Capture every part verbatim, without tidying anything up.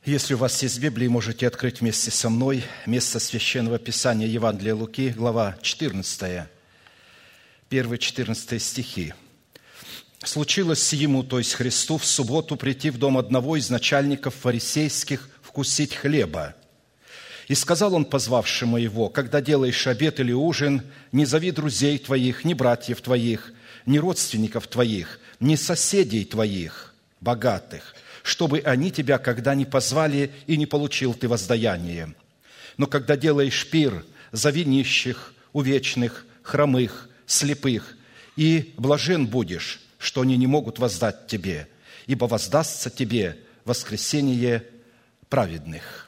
Если у вас есть Библия, можете открыть вместе со мной место Священного Писания Евангелия Луки, глава четырнадцатая, первые четырнадцатые стихи. «Случилось ему, то есть Христу, в субботу прийти в дом одного из начальников фарисейских вкусить хлеба. И сказал он позвавшему его: когда делаешь обед или ужин, не зови друзей твоих, ни братьев твоих, ни родственников твоих, ни соседей твоих, богатых, чтобы они тебя когда не позвали, и не получил ты воздаяние. Но когда делаешь пир, зови нищих, увечных, хромых, слепых, и блажен будешь, что они не могут воздать тебе, ибо воздастся тебе воскресение праведных».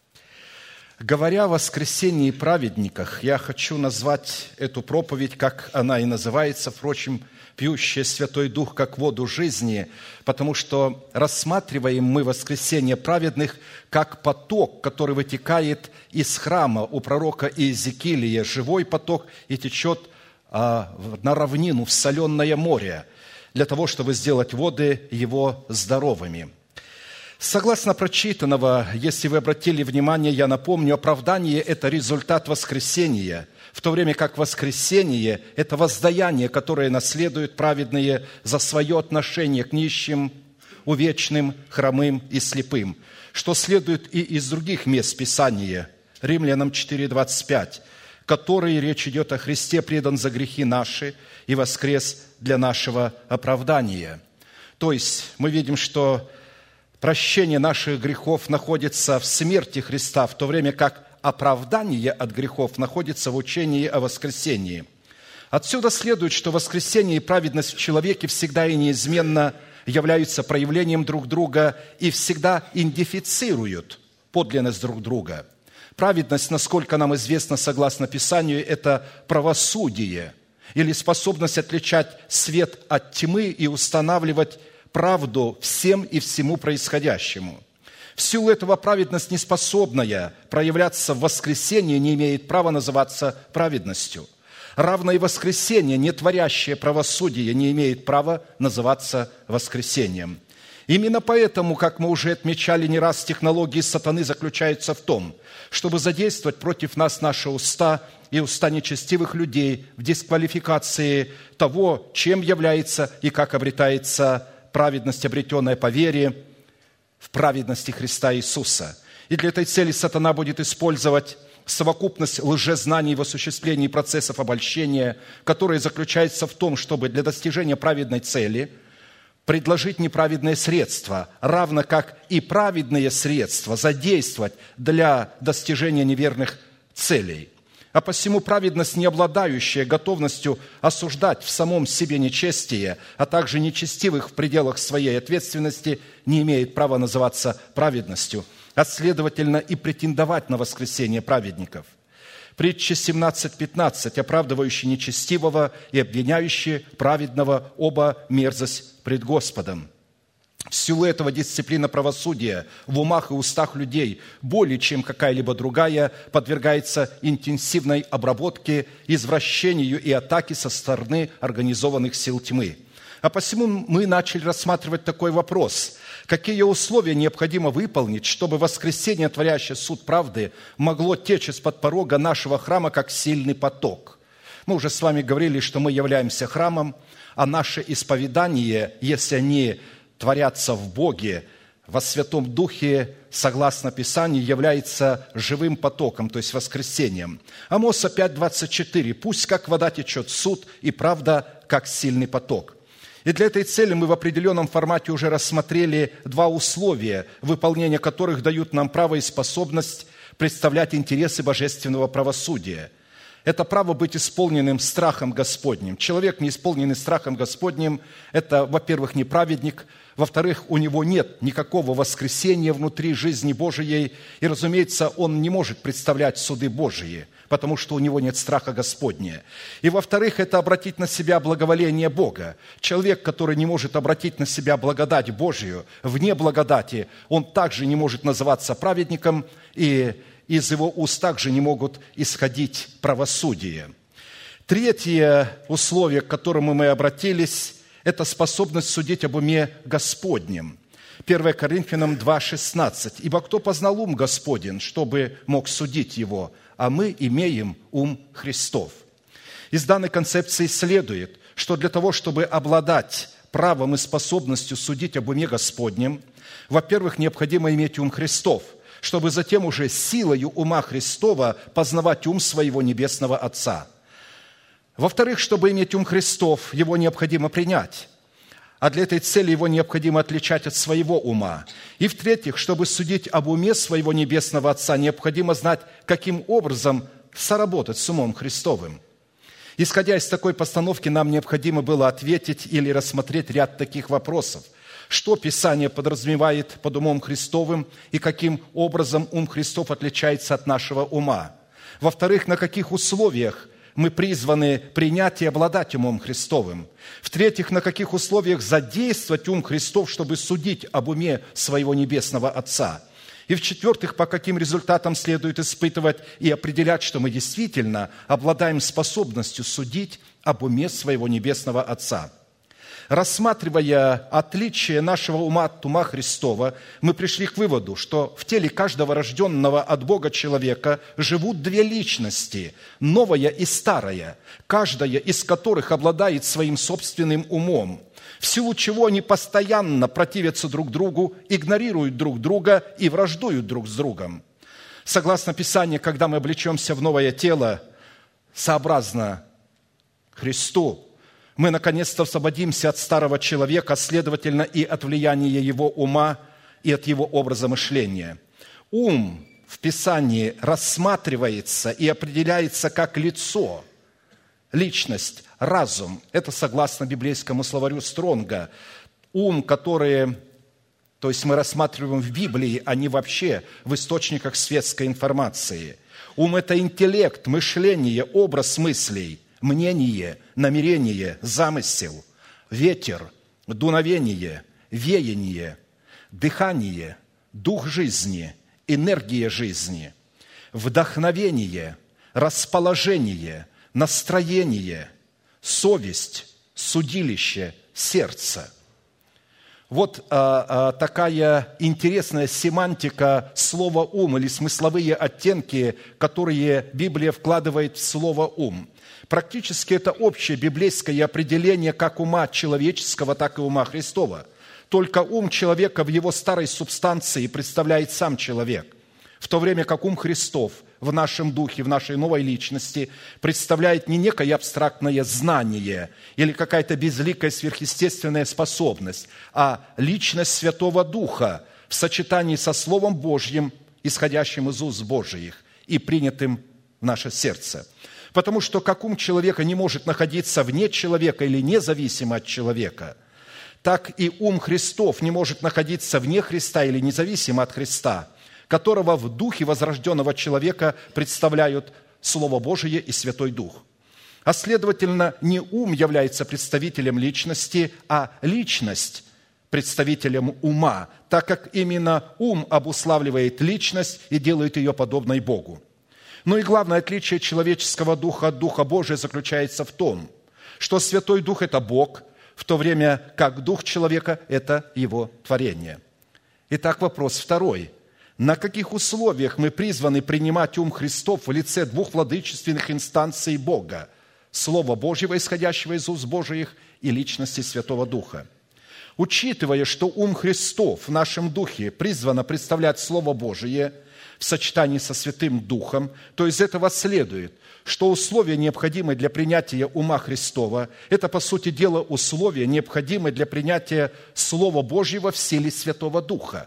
Говоря о воскресении и праведниках, я хочу назвать эту проповедь, как она и называется, впрочем, «Пьющая Святой Дух, как воду жизни», потому что рассматриваем мы воскресение праведных как поток, который вытекает из храма у пророка Иезекииля, живой поток, и течет а, на равнину, в соленое море, для того, чтобы сделать воды его здоровыми. Согласно прочитанного, если вы обратили внимание, я напомню, оправдание – это результат воскресения, в то время как воскресение – это воздаяние, которое наследуют праведные за свое отношение к нищим, увечным, хромым и слепым, что следует и из других мест Писания, Римлянам четыре двадцать пять, который, речь идет о Христе, предан за грехи наши и воскрес для нашего оправдания. То есть мы видим, что прощение наших грехов находится в смерти Христа, в то время как оправдание от грехов находится в учении о воскресении. Отсюда следует, что воскресение и праведность в человеке всегда и неизменно являются проявлением друг друга и всегда идентифицируют подлинность друг друга. Праведность, насколько нам известно, согласно Писанию, это правосудие или способность отличать свет от тьмы и устанавливать правду всем и всему происходящему. В силу этого праведность, неспособная проявляться в воскресении, не имеет права называться праведностью. Равно и воскресение, не творящее правосудие, не имеет права называться воскресением. Именно поэтому, как мы уже отмечали не раз, технологии сатаны заключаются в том, чтобы задействовать против нас наши уста и уста нечестивых людей в дисквалификации того, чем является и как обретается праведность, обретенная по вере в праведности Христа Иисуса. И для этой цели сатана будет использовать совокупность лжезнаний в осуществлении процессов обольщения, которые заключаются в том, чтобы для достижения праведной цели предложить неправедные средства, равно как и праведные средства задействовать для достижения неверных целей. А посему праведность, не обладающая готовностью осуждать в самом себе нечестие, а также нечестивых в пределах своей ответственности, не имеет права называться праведностью, а следовательно и претендовать на воскресение праведников. Притча семнадцать пятнадцать, оправдывающий нечестивого и обвиняющий праведного, оба мерзость пред Господом. В силу этого дисциплина правосудия в умах и устах людей более чем какая-либо другая подвергается интенсивной обработке, извращению и атаке со стороны организованных сил тьмы. А посему мы начали рассматривать такой вопрос: какие условия необходимо выполнить, чтобы воскресение, творящее суд правды, могло течь из-под порога нашего храма, как сильный поток? Мы уже с вами говорили, что мы являемся храмом, а наше исповедание, если они творятся в Боге, во Святом Духе, согласно Писанию, является живым потоком, то есть воскресением. Амоса пять двадцать четыре. «Пусть как вода течет суд, и правда, как сильный поток». И для этой цели мы в определенном формате уже рассмотрели два условия, выполнение которых дают нам право и способность представлять интересы божественного правосудия. Это право быть исполненным страхом Господним. Человек, не исполненный страхом Господним, это, во-первых, не праведник, во-вторых, у него нет никакого воскресения внутри жизни Божией, и, разумеется, он не может представлять суды Божии, потому что у него нет страха Господня. И, во-вторых, это обратить на себя благоволение Бога. Человек, который не может обратить на себя благодать Божию, вне благодати, он также не может называться праведником, и из его уст также не могут исходить правосудие. Третье условие, к которому мы обратились, это способность судить об уме Господнем. первое Коринфянам два шестнадцать. «Ибо кто познал ум Господень, чтобы мог судить его, а мы имеем ум Христов». Из данной концепции следует, что для того, чтобы обладать правом и способностью судить об уме Господнем, во-первых, необходимо иметь ум Христов, чтобы затем уже силою ума Христова познавать ум своего Небесного Отца. Во-вторых, чтобы иметь ум Христов, его необходимо принять, а для этой цели его необходимо отличать от своего ума. И в-третьих, чтобы судить об уме своего Небесного Отца, необходимо знать, каким образом соработать с умом Христовым. Исходя из такой постановки, нам необходимо было ответить или рассмотреть ряд таких вопросов. Что Писание подразумевает под умом Христовым и каким образом ум Христов отличается от нашего ума? Во-вторых, на каких условиях мы призваны принять и обладать умом Христовым? В-третьих, на каких условиях задействовать ум Христов, чтобы судить об уме своего Небесного Отца? И в-четвертых, по каким результатам следует испытывать и определять, что мы действительно обладаем способностью судить об уме своего Небесного Отца? Рассматривая отличие нашего ума от ума Христова, мы пришли к выводу, что в теле каждого рожденного от Бога человека живут две личности, новая и старая, каждая из которых обладает своим собственным умом, в силу чего они постоянно противятся друг другу, игнорируют друг друга и враждуют друг с другом. Согласно Писанию, когда мы облечемся в новое тело, сообразно Христу, мы наконец-то освободимся от старого человека, следовательно, и от влияния его ума, и от его образа мышления. Ум в Писании рассматривается и определяется как лицо, личность, разум. Это согласно библейскому словарю Стронга. Ум, который, то есть мы рассматриваем в Библии, а не вообще в источниках светской информации. Ум – это интеллект, мышление, образ мыслей, мнение, намерение, замысел, ветер, дуновение, веяние, дыхание, дух жизни, энергия жизни, вдохновение, расположение, настроение, совесть, судилище, сердце. Вот а, а, такая интересная семантика слова «ум» или смысловые оттенки, которые Библия вкладывает в слово «ум». Практически это общее библейское определение как ума человеческого, так и ума Христова. Только ум человека в его старой субстанции представляет сам человек, в то время как ум Христов в нашем духе, в нашей новой личности представляет не некое абстрактное знание или какая-то безликая сверхъестественная способность, а личность Святого Духа в сочетании со Словом Божьим, исходящим из уст Божиих и принятым в наше сердце. Потому что как ум человека не может находиться вне человека или независимо от человека, так и ум Христов не может находиться вне Христа или независимо от Христа, которого в духе возрожденного человека представляют Слово Божие и Святой Дух. А следовательно, не ум является представителем личности, а личность представителем ума, так как именно ум обуславливает личность и делает ее подобной Богу. Но и главное отличие человеческого духа от Духа Божия заключается в том, что Святой Дух – это Бог, в то время как Дух человека – это его творение. Итак, вопрос второй. На каких условиях мы призваны принимать ум Христов в лице двух владычественных инстанций Бога – Слова Божьего, исходящего из уст Божиих, и личности Святого Духа? Учитывая, что ум Христов в нашем духе призвано представлять Слово Божие в сочетании со Святым Духом, то из этого следует, что условия, необходимые для принятия ума Христова, это, по сути дела, условия, необходимые для принятия Слова Божьего в силе Святого Духа.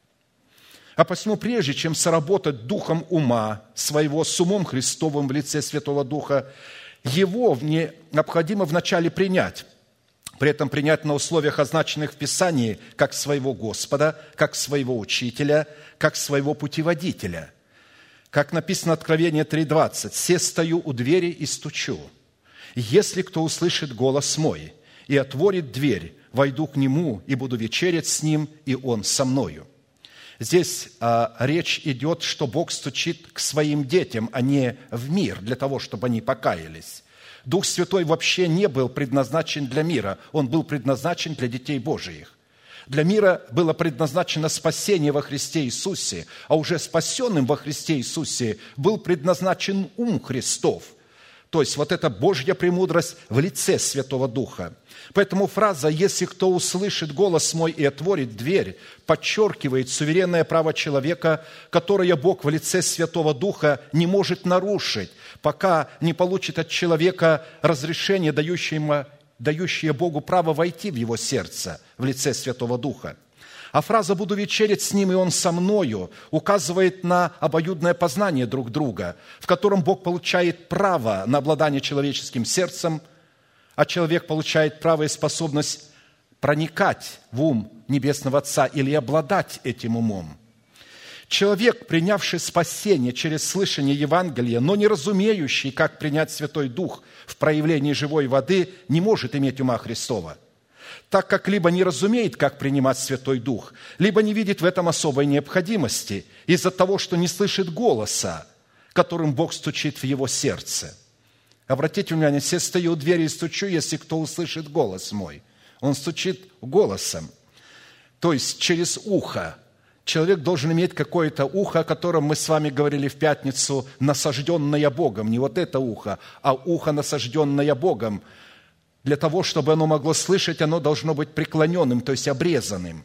А посему, прежде чем соработать духом ума своего с умом Христовым в лице Святого Духа, его необходимо вначале принять, при этом принять на условиях, означенных в Писании, как своего Господа, как своего Учителя, как своего Путеводителя. Как написано в Откровении три двадцать: «Се стою у двери и стучу. Если кто услышит голос мой и отворит дверь, войду к нему и буду вечерять с ним, и он со мною». Здесь а, речь идет, что Бог стучит к своим детям, а не в мир, для того, чтобы они покаялись. Дух Святой вообще не был предназначен для мира, Он был предназначен для детей Божиих. Для мира было предназначено спасение во Христе Иисусе, а уже спасенным во Христе Иисусе был предназначен ум Христов. То есть вот эта Божья премудрость в лице Святого Духа. Поэтому фраза «если кто услышит голос мой и отворит дверь» подчеркивает суверенное право человека, которое Бог в лице Святого Духа не может нарушить, пока не получит от человека разрешение, дающее, дающее Богу право войти в его сердце в лице Святого Духа. А фраза «буду вечерять с ним, и он со мною» указывает на обоюдное познание друг друга, в котором Бог получает право на обладание человеческим сердцем, а человек получает право и способность проникать в ум Небесного Отца или обладать этим умом. Человек, принявший спасение через слышание Евангелия, но не разумеющий, как принять Святой Дух в проявлении живой воды, не может иметь ума Христова, так как либо не разумеет, как принимать Святой Дух, либо не видит в этом особой необходимости из-за того, что не слышит голоса, которым Бог стучит в его сердце. Обратите внимание, я стою у двери и стучу, если кто услышит голос мой. Он стучит голосом, то есть через ухо. Человек должен иметь какое-то ухо, о котором мы с вами говорили в пятницу, насажденное Богом. Не вот это ухо, а ухо, насажденное Богом. Для того, чтобы оно могло слышать, оно должно быть преклоненным, то есть обрезанным.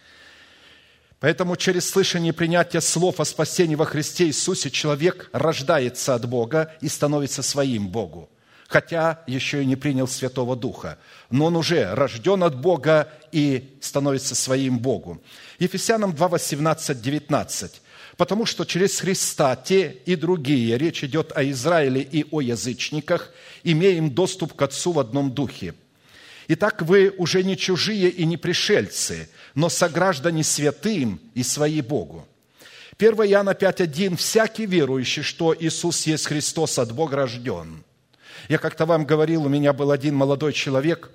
Поэтому через слышание и принятие слов о спасении во Христе Иисусе человек рождается от Бога и становится своим Богу, хотя еще и не принял Святого Духа. Но он уже рожден от Бога и становится своим Богу. Ефесянам два, восемнадцать, девятнадцать. «Потому что через Христа те и другие, речь идет о Израиле и о язычниках, имеем доступ к Отцу в одном духе. Итак, вы уже не чужие и не пришельцы, но сограждане святым и свои Богу». первое Иоанна пять, один. «Всякий верующий, что Иисус есть Христос, от Бога рожден». Я как-то вам говорил, у меня был один молодой человек,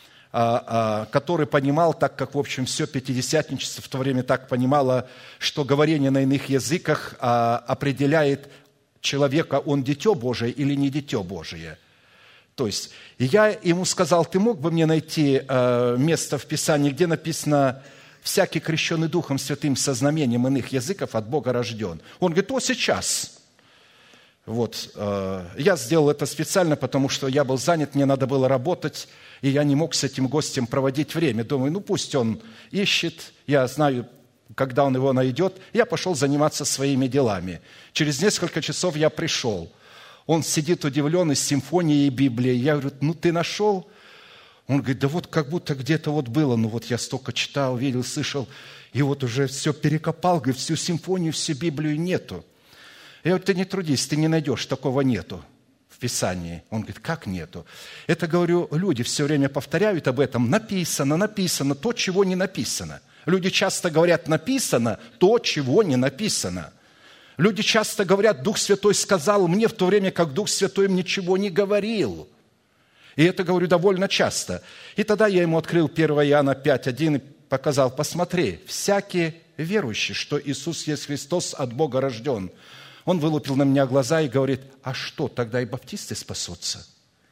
который понимал, так как, в общем, все пятидесятничество в то время так понимало, что говорение на иных языках определяет человека, он дитё Божие или не дитё Божие. То есть, я ему сказал, ты мог бы мне найти место в Писании, где написано «всякий крещенный Духом Святым со знамением иных языков от Бога рожден». Он говорит, о, сейчас. Вот, я сделал это специально, потому что я был занят, мне надо было работать, и я не мог с этим гостем проводить время. Думаю, ну пусть он ищет, я знаю, когда он его найдет. Я пошел заниматься своими делами. Через несколько часов я пришел. Он сидит удивленный с симфонией Библии. Я говорю, ну ты нашел? Он говорит, да вот как будто где-то вот было, ну вот я столько читал, видел, слышал, и вот уже все перекопал, говорит, всю симфонию, всю Библию нету. Я говорю, ты не трудись, ты не найдешь, такого нету в Писании. Он говорит, как нету? Это, говорю, люди все время повторяют об этом. Написано, написано, то, чего не написано. Люди часто говорят, написано то, чего не написано. Люди часто говорят, Дух Святой сказал мне, в то время как Дух Святой им ничего не говорил. И это говорю довольно часто. И тогда я ему открыл первое Иоанна пять, один и показал, посмотри, всякий верующий, что Иисус есть Христос, от Бога рожден. Он вылупил на меня глаза и говорит, а что, тогда и баптисты спасутся?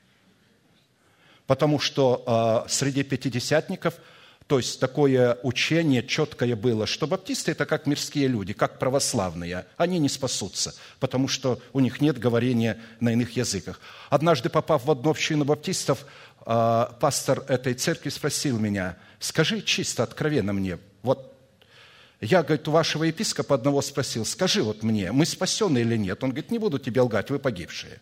Потому что э, среди пятидесятников, то есть такое учение четкое было, что баптисты – это как мирские люди, как православные. Они не спасутся, потому что у них нет говорения на иных языках. Однажды, попав в одну общину баптистов, э, пастор этой церкви спросил меня, скажи чисто, откровенно мне, вот я, говорит, у вашего епископа одного спросил, скажи вот мне, мы спасены или нет? Он говорит, не буду тебе лгать, вы погибшие.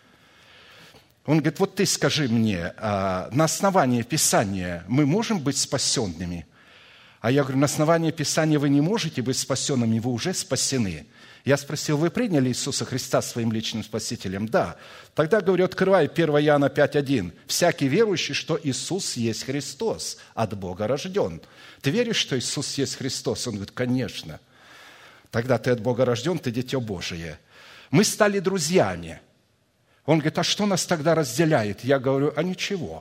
Он говорит, вот ты скажи мне, на основании Писания мы можем быть спасенными? А я говорю, на основании Писания вы не можете быть спасенными, вы уже спасены. Я спросил, вы приняли Иисуса Христа своим личным Спасителем? Да. Тогда, говорю, открывай первое Иоанна пять, один. Всякий верующий, что Иисус есть Христос, от Бога рожден. Ты веришь, что Иисус есть Христос? Он говорит, конечно. Тогда ты от Бога рожден, ты дитё Божие. Мы стали друзьями. Он говорит, а что нас тогда разделяет? Я говорю, а ничего.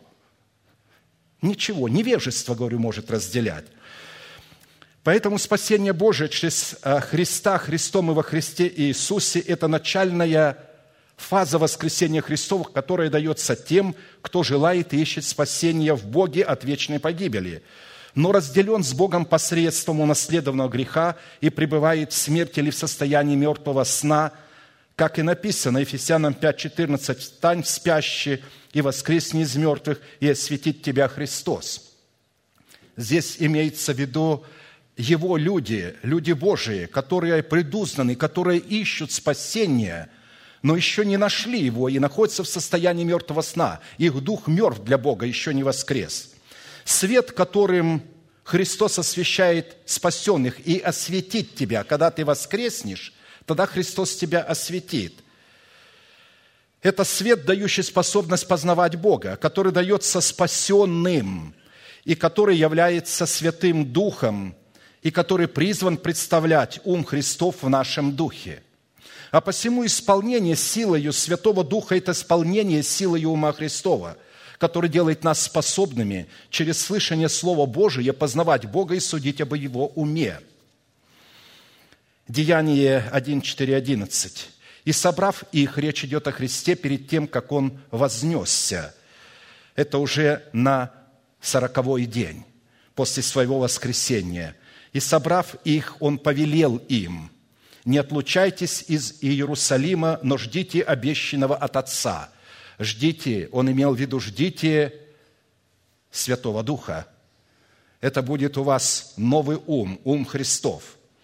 Ничего. Невежество, говорю, может разделять. Поэтому спасение Божие через Христа, Христом и во Христе Иисусе – это начальная фаза воскресения Христова, которая дается тем, кто желает и ищет спасения в Боге от вечной погибели. но разделен с Богом посредством унаследованного греха и пребывает в смерти или в состоянии мертвого сна, как и написано, Ефесянам пять четырнадцать, «Встань, спящий, и воскресни из мертвых, и осветит тебя Христос». Здесь имеется в виду Его люди, люди Божии, которые предузнаны, которые ищут спасения, но еще не нашли Его и находятся в состоянии мертвого сна. Их дух мертв для Бога, еще не воскрес. Свет, которым Христос освещает спасенных и осветит тебя, когда ты воскреснешь, тогда Христос тебя осветит. Это свет, дающий способность познавать Бога, который дается спасенным и который является Святым Духом, и который призван представлять ум Христов в нашем духе. А посему исполнение силою Святого Духа – это исполнение силою ума Христова, который делает нас способными через слышание Слова Божия познавать Бога и судить об Его уме. Деяние один, четыре, одиннадцать. «И собрав их», речь идет о Христе перед тем, как Он вознесся. Это уже на сороковой день после Своего воскресения. «И собрав их, Он повелел им: не отлучайтесь из Иерусалима, но ждите обещанного от Отца». Ждите, Он имел в виду, ждите Святого Духа. Это будет у вас новый ум, ум Христов.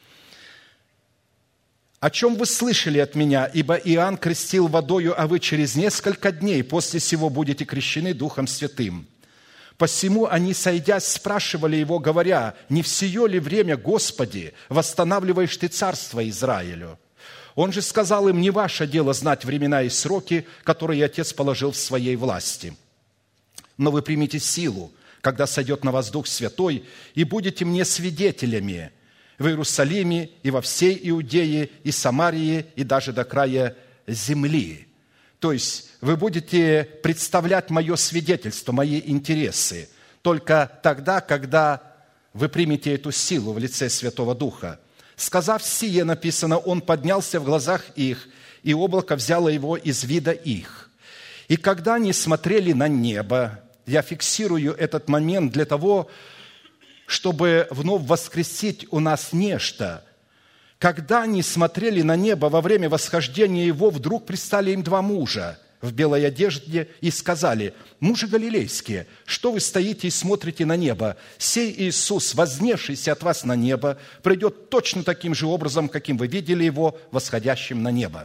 «О чем вы слышали от Меня, ибо Иоанн крестил водою, а вы через несколько дней после сего будете крещены Духом Святым. Посему они, сойдясь, спрашивали Его, говоря: не в сие ли время, Господи, восстанавливаешь Ты царство Израилю? Он же сказал им: не ваше дело знать времена и сроки, которые Отец положил в Своей власти. Но вы примите силу, когда сойдет на вас Дух Святой, и будете Мне свидетелями в Иерусалиме и во всей Иудее и Самарии и даже до края земли». То есть вы будете представлять Мое свидетельство, Мои интересы только тогда, когда вы примете эту силу в лице Святого Духа. «Сказав сие», написано, Он поднялся в глазах их, и облако взяло Его из вида их. И когда они смотрели на небо, я фиксирую этот момент для того, чтобы вновь воскресить у нас нечто. Когда они смотрели на небо во время восхождения Его, вдруг предстали им два мужа в белой одежде и сказали: «Мужи галилейские, что вы стоите и смотрите на небо? Сей Иисус, вознесшийся от вас на небо, придет точно таким же образом, каким вы видели Его восходящим на небо».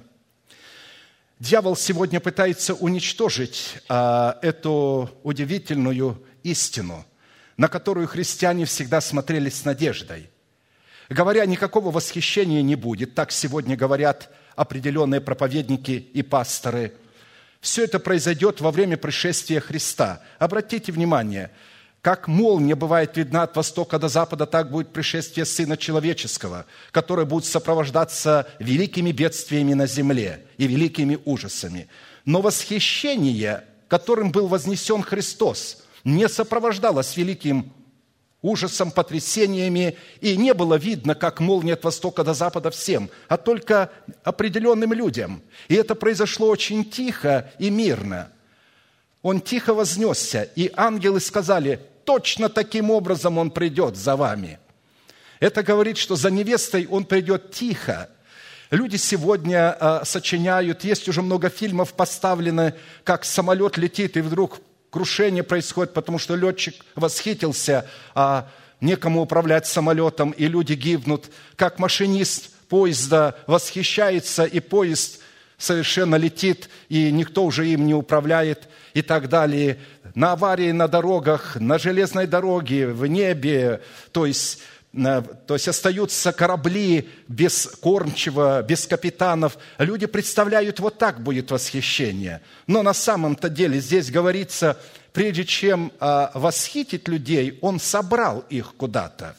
Дьявол сегодня пытается уничтожить а, эту удивительную истину, на которую христиане всегда смотрели с надеждой. Говоря, никакого восхищения не будет, так сегодня говорят определенные проповедники и пасторы. Все это произойдет во время пришествия Христа. Обратите внимание, как молния бывает видна от востока до запада, так будет пришествие Сына Человеческого, которое будет сопровождаться великими бедствиями на земле и великими ужасами. Но восхищение, которым был вознесен Христос, не сопровождалось великим ужасом, потрясениями, и не было видно, как молния от востока до запада всем, а только определенным людям. И это произошло очень тихо и мирно. Он тихо вознесся, и ангелы сказали: точно таким образом Он придет за вами. Это говорит, что за невестой Он придет тихо. Люди сегодня э, сочиняют, есть уже много фильмов поставлено, как самолет летит, и вдруг крушение происходит, потому что летчик восхитился, а некому управлять самолетом, и люди гибнут. Как машинист поезда восхищается, и поезд совершенно летит, и никто уже им не управляет, и так далее. На аварии на дорогах, на железной дороге, в небе, то есть... То есть остаются корабли без кормчего, без капитанов. Люди представляют, вот так будет восхищение. Но на самом-то деле здесь говорится, прежде чем восхитить людей, Он собрал их куда-то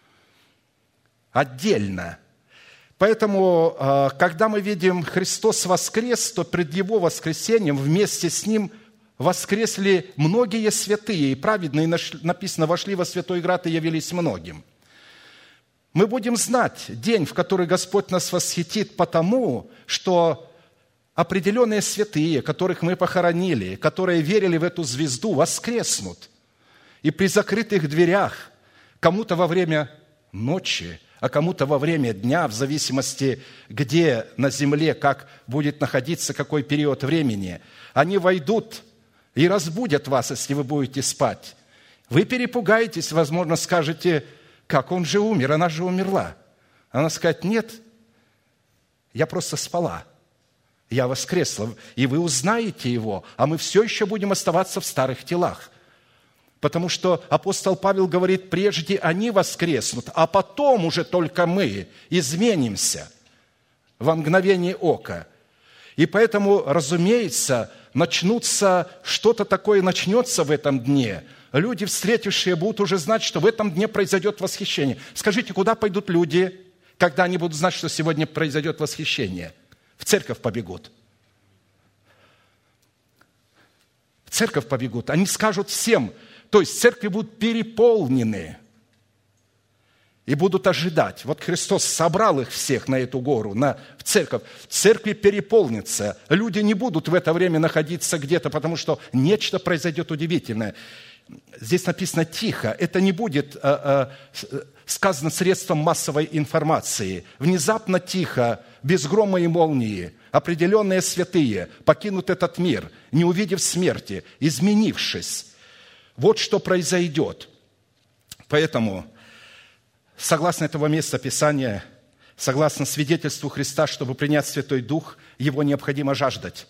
отдельно. Поэтому, когда мы видим Христос воскрес, то пред Его воскресением вместе с Ним воскресли многие святые и праведные, написано, вошли во Святой Град и явились многим. Мы будем знать день, в который Господь нас восхитит, потому что определенные святые, которых мы похоронили, которые верили в эту звезду, воскреснут. И при закрытых дверях Кому-то во время ночи, а кому-то во время дня, в зависимости, где на земле, как будет находиться, какой период времени. Они войдут и разбудят вас, если вы будете спать. Вы перепугаетесь, возможно, скажете: как, он же умер, она же умерла. Она скажет: нет, я просто спала, я воскресла, и вы узнаете его, а мы все еще будем оставаться в старых телах. Потому что апостол Павел говорит: прежде они воскреснут, а потом уже только мы изменимся во мгновение ока. И поэтому, разумеется, начнутся, что-то такое начнется в этом дне. Люди, встретившие, будут уже знать, что в этом дне произойдет восхищение. Скажите, куда пойдут люди, когда они будут знать, что сегодня произойдет восхищение? В церковь побегут. В церковь побегут. Они скажут всем, то есть церкви будут переполнены и будут ожидать. Вот Христос собрал их всех на эту гору, на, в церковь. Церкви переполнится. Люди не будут в это время находиться где-то, потому что нечто произойдет удивительное. Здесь написано «тихо». Это не будет а, а, сказано средством массовой информации. Внезапно тихо, без грома и молнии, определенные святые покинут этот мир, не увидев смерти, изменившись. Вот что произойдет. Поэтому, согласно этого места Писания, согласно свидетельству Христа, чтобы принять Святой Дух, его необходимо жаждать.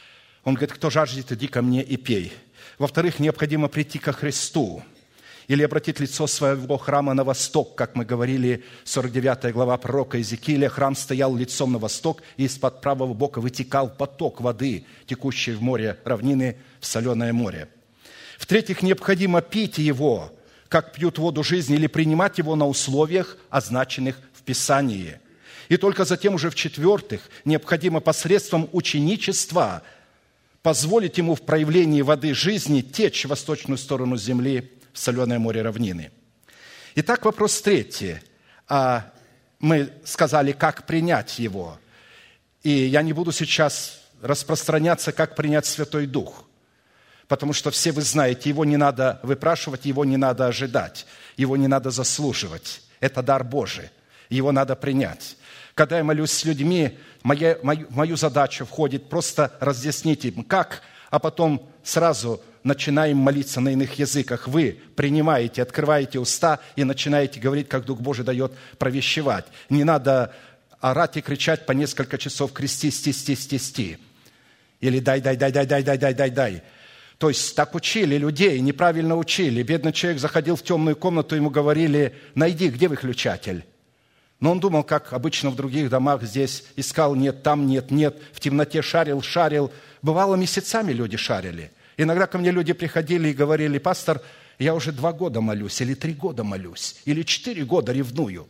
Он говорит: кто жаждет, иди ко мне и пей. Во-вторых, необходимо прийти ко Христу или обратить лицо своего храма на восток, как мы говорили, сорок девятая глава пророка Иезекииля. Храм стоял лицом на восток, и из-под правого бока вытекал поток воды, текущий в море равнины, в соленое море. В-третьих, необходимо пить его, как пьют воду жизни, или принимать его на условиях, означенных в Писании. И только затем уже в-четвертых, необходимо посредством ученичества позволить ему в проявлении воды жизни течь в восточную сторону земли, в соленое море равнины. Итак, вопрос третий. А мы сказали, как принять его. И я не буду сейчас распространяться, как принять Святой Дух, потому что все вы знаете, его не надо выпрашивать, его не надо ожидать, его не надо заслуживать. Это дар Божий, его надо принять. Когда я молюсь с людьми, моя, мою, мою задачу входит просто разъяснить им, как, а потом сразу начинаем молиться на иных языках. Вы принимаете, открываете уста и начинаете говорить, как Дух Божий дает провещевать. Не надо орать и кричать по несколько часов: крести, сти, сти, сти, сти. Или дай, дай, дай, дай, дай, дай, дай, дай, дай. То есть так учили людей, неправильно учили. Бедный человек заходил в темную комнату, ему говорили: найди, где выключатель. Но он думал, как обычно в других домах, здесь искал, нет, там нет, нет, в темноте шарил, шарил. Бывало, месяцами люди шарили. Иногда ко мне люди приходили и говорили: пастор, я уже два года молюсь, или три года молюсь, или четыре года ревную.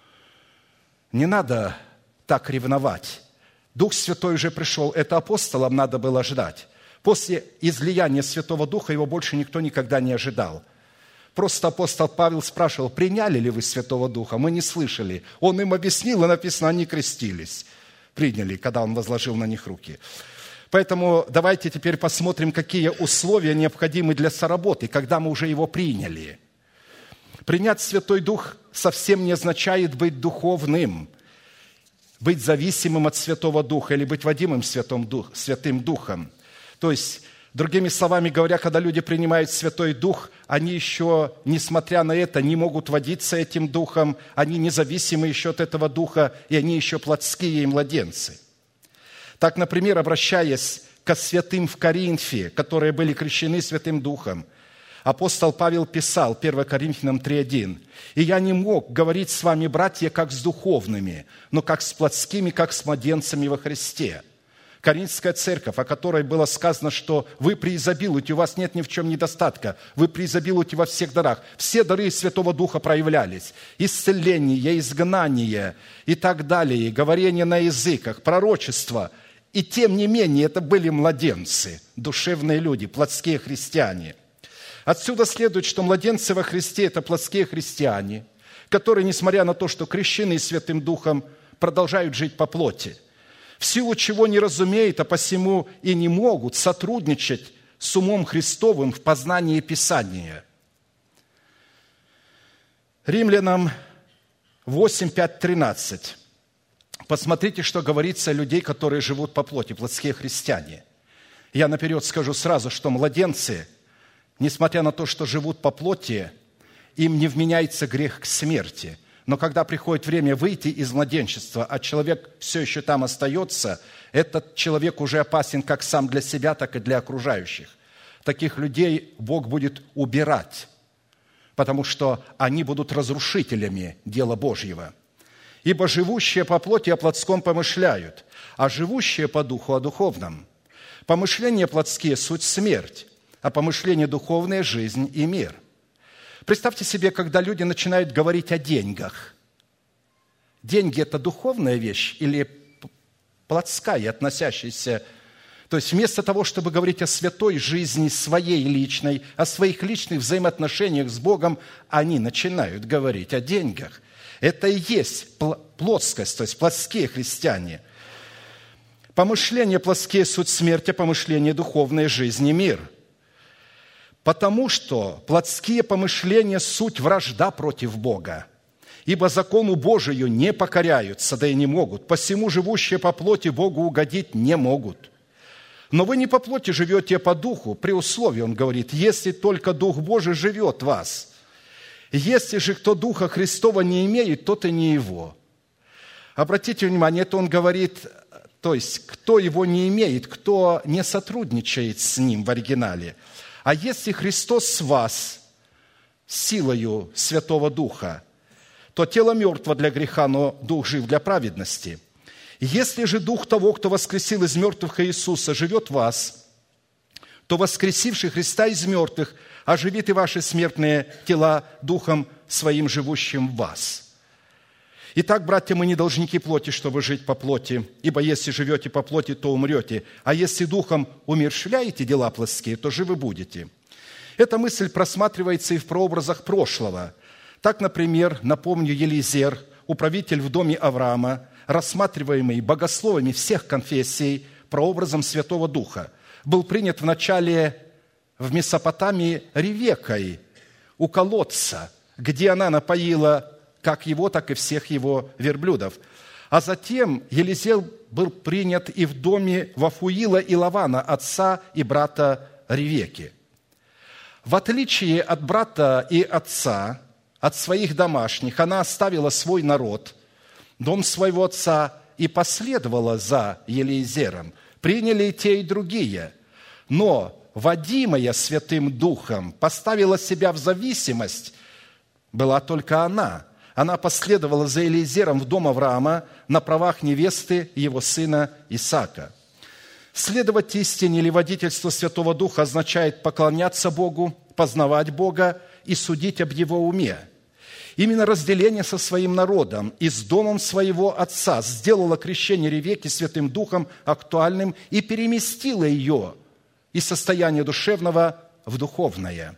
Не надо так ревновать. Дух Святой уже пришел, это апостолам надо было ждать. После излияния Святого Духа его больше никто никогда не ожидал. Просто апостол Павел спрашивал: приняли ли вы Святого Духа? Мы не слышали. Он им объяснил, и написано, они крестились. Приняли, когда он возложил на них руки. Поэтому давайте теперь посмотрим, какие условия необходимы для соработы, когда мы уже его приняли. Принять Святой Дух совсем не означает быть духовным, быть зависимым от Святого Духа или быть водимым Святым Духом. То есть, другими словами говоря, когда люди принимают Святой Дух, они еще, несмотря на это, не могут водиться этим Духом, они независимы еще от этого Духа, и они еще плотские и младенцы. Так, например, обращаясь ко святым в Коринфе, которые были крещены Святым Духом, апостол Павел писал, первое Коринфянам три один: «И я не мог говорить с вами, братья, как с духовными, но как с плотскими, как с младенцами во Христе». Коринфская церковь, о которой было сказано, что вы преизобилуете, у вас нет ни в чем недостатка, вы преизобилуете во всех дарах. Все дары Святого Духа проявлялись. Исцеление, изгнание и так далее, говорение на языках, пророчество. И тем не менее, это были младенцы, душевные люди, плотские христиане. Отсюда следует, что младенцы во Христе – это плотские христиане, которые, несмотря на то, что крещены Святым Духом, продолжают жить по плоти, в силу чего не разумеют, а посему и не могут сотрудничать с умом Христовым в познании Писания. Римлянам восемь, пять, тринадцать. Посмотрите, что говорится о людей, которые живут по плоти, плотские христиане. Я наперед скажу сразу, что младенцы, несмотря на то, что живут по плоти, им не вменяется грех к смерти. Но когда приходит время выйти из младенчества, а человек все еще там остается, этот человек уже опасен как сам для себя, так и для окружающих. Таких людей Бог будет убирать, потому что они будут разрушителями дела Божьего. Ибо живущие по плоти о плотском помышляют, а живущие по духу о духовном. Помышления плотские – суть смерть, а помышления духовные – жизнь и мир. Представьте себе, когда люди начинают говорить о деньгах. Деньги – это духовная вещь или плотская, относящаяся. То есть вместо того, чтобы говорить о святой жизни своей личной, о своих личных взаимоотношениях с Богом, они начинают говорить о деньгах. Это и есть плотскость, то есть плотские христиане. Помышления плотские – суть смерти, помышления духовные – жизнь и мир. Потому что плотские помышления – суть вражда против Бога. Ибо закону Божию не покоряются, да и не могут. Посему живущие по плоти Богу угодить не могут. Но вы не по плоти живете, а по духу, при условии, он говорит, если только Дух Божий живет в вас. Если же кто Духа Христова не имеет, тот и не его. Обратите внимание, это он говорит, то есть, кто его не имеет, кто не сотрудничает с ним в оригинале. А если Христос с вас силою Святого Духа, то тело мертво для греха, но Дух жив для праведности. Если же Дух того, кто воскресил из мертвых Иисуса, живет в вас, то воскресивший Христа из мертвых оживит и ваши смертные тела Духом Своим, живущим в вас. Итак, братья, мы не должники плоти, чтобы жить по плоти, ибо если живете по плоти, то умрете, а если Духом умерщвляете дела плотские, то живы будете». Эта мысль просматривается и в прообразах прошлого. Так, например, напомню, Елизер, управитель в доме Авраама, рассматриваемый богословами всех конфессий прообразом Святого Духа, был принят вначале в Месопотамии Ревеккой у колодца, где она напоила как его, так и всех его верблюдов. А затем Елизер был принят и в доме Вафуила и Лавана, отца и брата Ревекки. В отличие от брата и отца, от своих домашних, она оставила свой народ, дом своего отца, и последовала за Елизером. Приняли и те, и другие. Но водимая Святым Духом, поставила себя в зависимость, была только она. Она последовала за Елизером в дом Авраама на правах невесты его сына Исаака. Следовать истине или водительству Святого Духа означает поклоняться Богу, познавать Бога и судить об Его уме. Именно разделение со своим народом и с домом своего отца сделало крещение Ревекки Святым Духом актуальным и переместило ее из состояния душевного в духовное.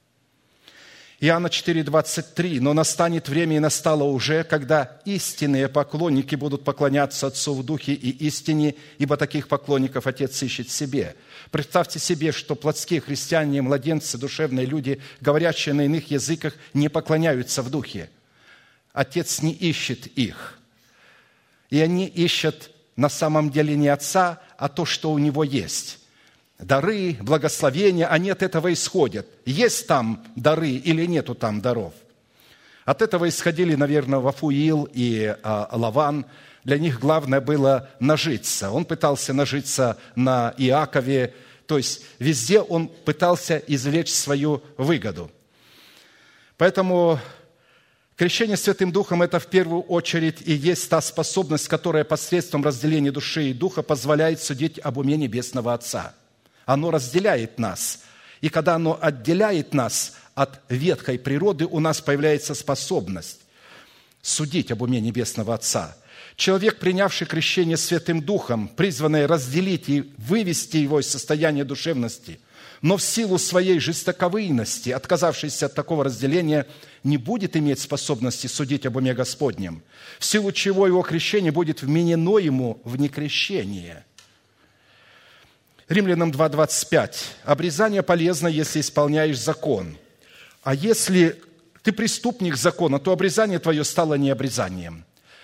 Иоанна четыре, двадцать три. «Но настанет время, и настало уже, когда истинные поклонники будут поклоняться Отцу в Духе и истине, ибо таких поклонников Отец ищет себе». Представьте себе, что плотские христиане, младенцы, душевные люди, говорящие на иных языках, не поклоняются в Духе. Отец не ищет их. И они ищут на самом деле не Отца, а то, что у Него есть. Дары, благословения, они от этого исходят. Есть там дары или нету там даров. От этого исходили, наверное, Вафуил и а, Лаван. Для них главное было нажиться. Он пытался нажиться на Иакове, то есть везде он пытался извлечь свою выгоду. Поэтому крещение Святым Духом – это в первую очередь и есть та способность, которая посредством разделения души и духа позволяет судить об уме Небесного Отца. Оно разделяет нас. И когда оно отделяет нас от ветхой природы, у нас появляется способность судить об уме Небесного Отца. Человек, принявший крещение Святым Духом, призванный разделить и вывести его из состояния душевности, но в силу своей жестоковыйности, отказавшийся от такого разделения, не будет иметь способности судить об уме Господнем, в силу чего его крещение будет вменено ему в некрещение. Римлянам два, двадцать пять. «Обрезание полезно, если исполняешь закон. А если ты преступник закона, то обрезание твое стало не обрезанием.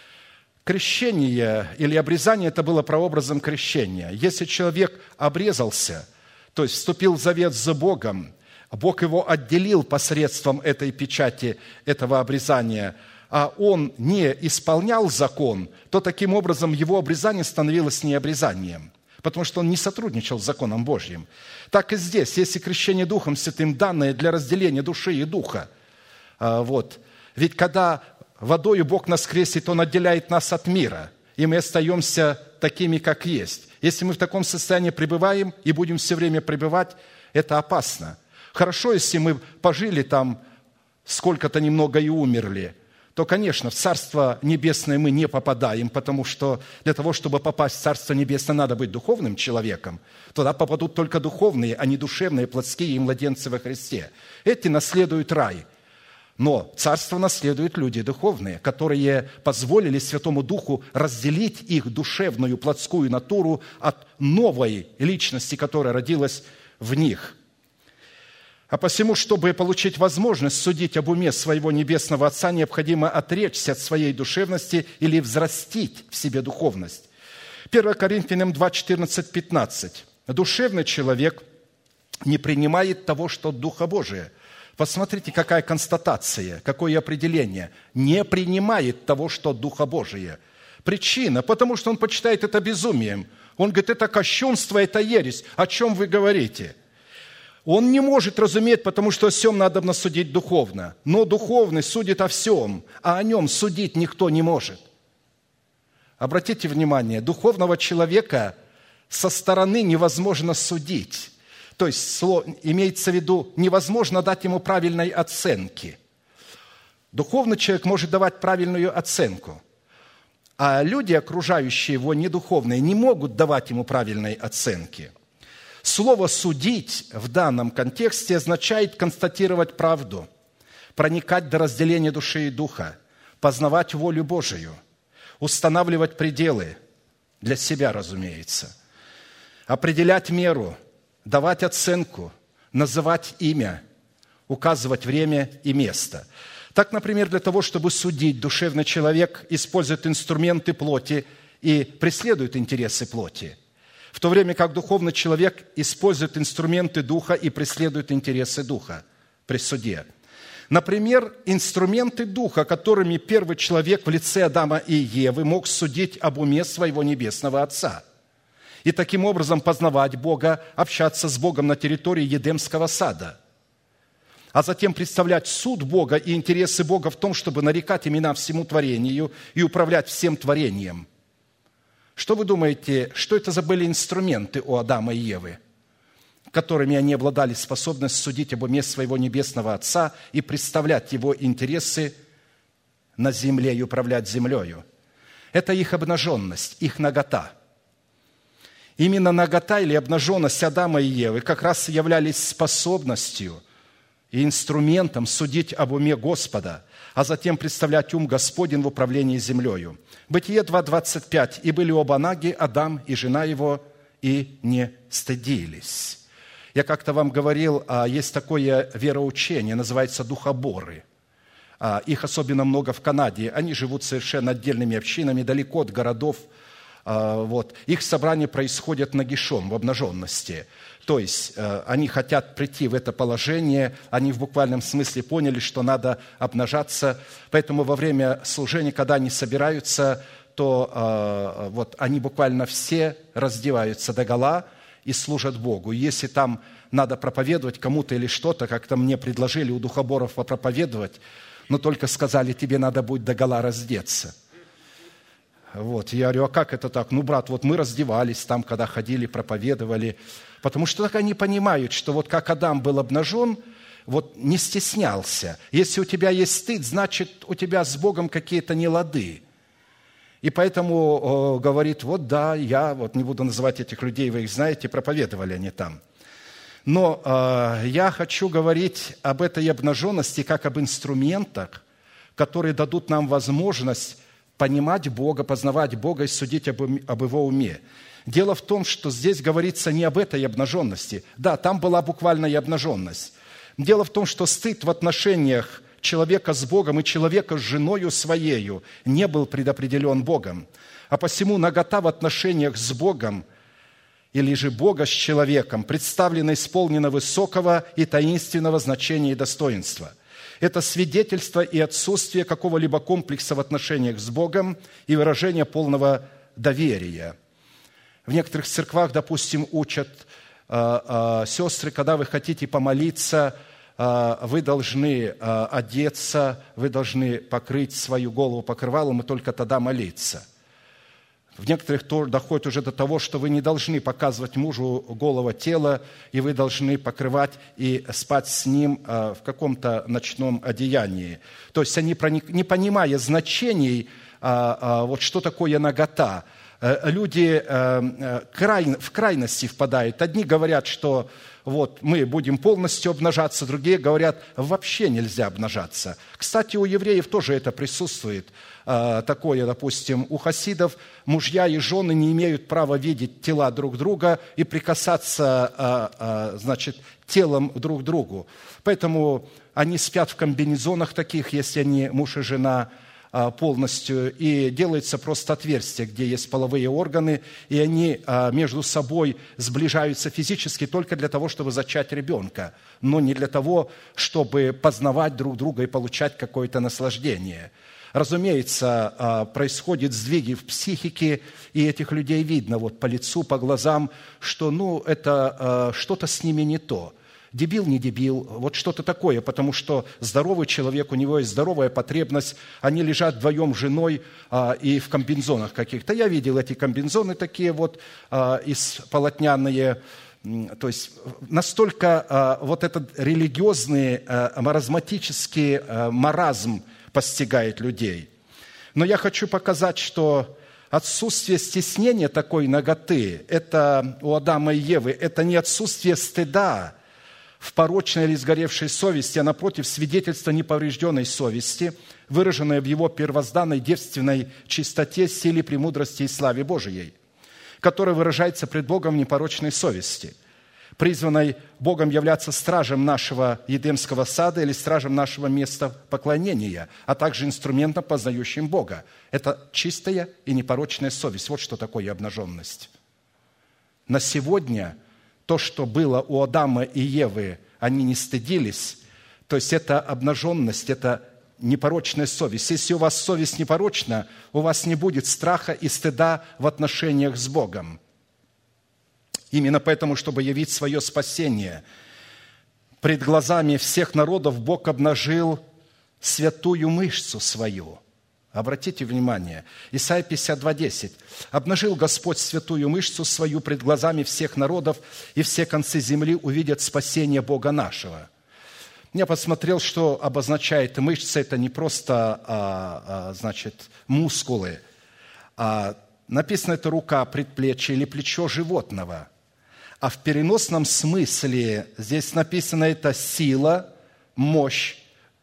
Крещение или обрезание – это было прообразом крещения. Если человек обрезался, то есть вступил в завет с Богом, Бог его отделил посредством этой печати, этого обрезания, а он не исполнял закон, то таким образом его обрезание становилось не обрезанием, потому что он не сотрудничал с законом Божьим. Так и здесь, если крещение Духом Святым данное для разделения души и духа, вот, ведь когда водою Бог нас крестит, Он отделяет нас от мира, и мы остаемся такими, как есть. Если мы в таком состоянии пребываем и будем все время пребывать, это опасно. Хорошо, если мы пожили там сколько-то немного и умерли, то, конечно, в Царство Небесное мы не попадаем, потому что для того, чтобы попасть в Царство Небесное, надо быть духовным человеком. Туда попадут только духовные, а не душевные, плотские и младенцы во Христе. Эти наследуют рай. Но царство наследуют люди духовные, которые позволили Святому Духу разделить их душевную, плотскую натуру от новой личности, которая родилась в них. А посему, чтобы получить возможность судить об уме своего Небесного Отца, необходимо отречься от своей душевности или взрастить в себе духовность. первое Коринфянам два, четырнадцать, пятнадцать. Душевный человек не принимает того, что от Духа Божия. Посмотрите, какая констатация, какое определение. Не принимает того, что от Духа Божия. Причина, потому что он почитает это безумием. Он говорит, это кощунство, это ересь. О чем вы говорите? Он не может разуметь, потому что о всем надо судить духовно. Но духовный судит о всем, а о нем судить никто не может. Обратите внимание, духовного человека со стороны невозможно судить. То есть, имеется в виду, невозможно дать ему правильной оценки. Духовный человек может давать правильную оценку, а люди, окружающие его недуховные, не могут давать ему правильной оценки. Слово «судить» в данном контексте означает констатировать правду, проникать до разделения души и духа, познавать волю Божию, устанавливать пределы, для себя, разумеется, определять меру, давать оценку, называть имя, указывать время и место. Так, например, для того, чтобы судить, душевный человек использует инструменты плоти и преследует интересы плоти, в то время как духовный человек использует инструменты духа и преследует интересы духа при суде. Например, инструменты духа, которыми первый человек в лице Адама и Евы мог судить об уме своего Небесного Отца и таким образом познавать Бога, общаться с Богом на территории Едемского сада, а затем представлять суд Бога и интересы Бога в том, чтобы нарекать имена всему творению и управлять всем творением. Что вы думаете, что это за были инструменты у Адама и Евы, которыми они обладали способность судить об уме своего Небесного Отца и представлять Его интересы на земле и управлять землею? Это их обнаженность, их нагота. Именно нагота или обнаженность Адама и Евы как раз являлись способностью и инструментом судить об уме Господа, а затем представлять ум Господень в управлении землею. Бытие два, двадцать пять. «И были оба наги, Адам и жена его, и не стыдились». Я как-то вам говорил, есть такое вероучение, называется духоборы. Их особенно много в Канаде. Они живут совершенно отдельными общинами, далеко от городов. Вот. Их собрания происходят нагишом, в обнаженности. То есть они хотят прийти в это положение, они в буквальном смысле поняли, что надо обнажаться. Поэтому во время служения, когда они собираются, то вот, они буквально все раздеваются догола и служат Богу. И если там надо проповедовать кому-то или что-то, как-то мне предложили у духоборов попроповедовать, но только сказали, тебе надо будет догола раздеться. Вот. Я говорю, а как это так? Ну, брат, вот мы раздевались там, когда ходили, проповедовали. Потому что так они понимают, что вот как Адам был обнажен, вот не стеснялся. Если у тебя есть стыд, значит, у тебя с Богом какие-то нелады. И поэтому о, говорит, вот да, я, вот не буду называть этих людей, вы их знаете, проповедовали они там. Но э, я хочу говорить об этой обнаженности как об инструментах, которые дадут нам возможность понимать Бога, познавать Бога и судить об, об Его уме. Дело в том, что здесь говорится не об этой обнаженности. Да, там была буквальная обнаженность. Дело в том, что стыд в отношениях человека с Богом и человека с женою своею не был предопределен Богом. А посему нагота в отношениях с Богом или же Бога с человеком представлена исполнена высокого и таинственного значения и достоинства. Это свидетельство и отсутствие какого-либо комплекса в отношениях с Богом и выражение полного доверия. В некоторых церквах, допустим, учат э, э, сестры, когда вы хотите помолиться, э, вы должны э, одеться, вы должны покрыть свою голову покрывалом и только тогда молиться. В некоторых то доходит уже до того, что вы не должны показывать мужу голого тела, и вы должны покрывать и спать с ним в каком-то ночном одеянии. То есть они, не понимая значений, вот что такое нагота, люди в крайности впадают. Одни говорят, что вот мы будем полностью обнажаться, другие говорят, вообще нельзя обнажаться. Кстати, у евреев тоже это присутствует. Такое, допустим, у хасидов мужья и жены не имеют права видеть тела друг друга и прикасаться, значит, телом друг к другу. Поэтому они спят в комбинезонах таких, если они муж и жена, полностью, и делается просто отверстие, где есть половые органы, и они между собой сближаются физически только для того, чтобы зачать ребенка, но не для того, чтобы познавать друг друга и получать какое-то наслаждение. Разумеется, происходят сдвиги в психике, и этих людей видно вот по лицу, по глазам, что ну, это что-то с ними не то. Дебил, не дебил, вот что-то такое, потому что здоровый человек, у него есть здоровая потребность, они лежат вдвоем с женой а, и в комбинезонах каких-то. Я видел эти комбинезоны такие вот, а, из полотняные, то есть настолько а, вот этот религиозный, а, маразматический а, маразм постигает людей. Но я хочу показать, что отсутствие стеснения такой наготы, это у Адама и Евы, это не отсутствие стыда в порочной или сгоревшей совести, а напротив свидетельство неповрежденной совести, выраженное в его первозданной девственной чистоте, силе, премудрости и славе Божией, которая выражается пред Богом в непорочной совести, призванной Богом являться стражем нашего Едемского сада или стражем нашего места поклонения, а также инструментом, познающим Бога. Это чистая и непорочная совесть. Вот что такое обнаженность. На сегодня то, что было у Адама и Евы, они не стыдились, то есть это обнаженность, это непорочная совесть. Если у вас совесть непорочна, у вас не будет страха и стыда в отношениях с Богом. Именно поэтому, чтобы явить свое спасение, пред глазами всех народов Бог обнажил святую мышцу свою. Обратите внимание, Исайя пятьдесят два десять. «Обнажил Господь святую мышцу свою пред глазами всех народов, и все концы земли увидят спасение Бога нашего». Я посмотрел, что обозначает мышца. Это не просто, а, а, значит, мускулы. А написано, это рука, предплечье или плечо животного. А в переносном смысле здесь написано, это сила, мощь,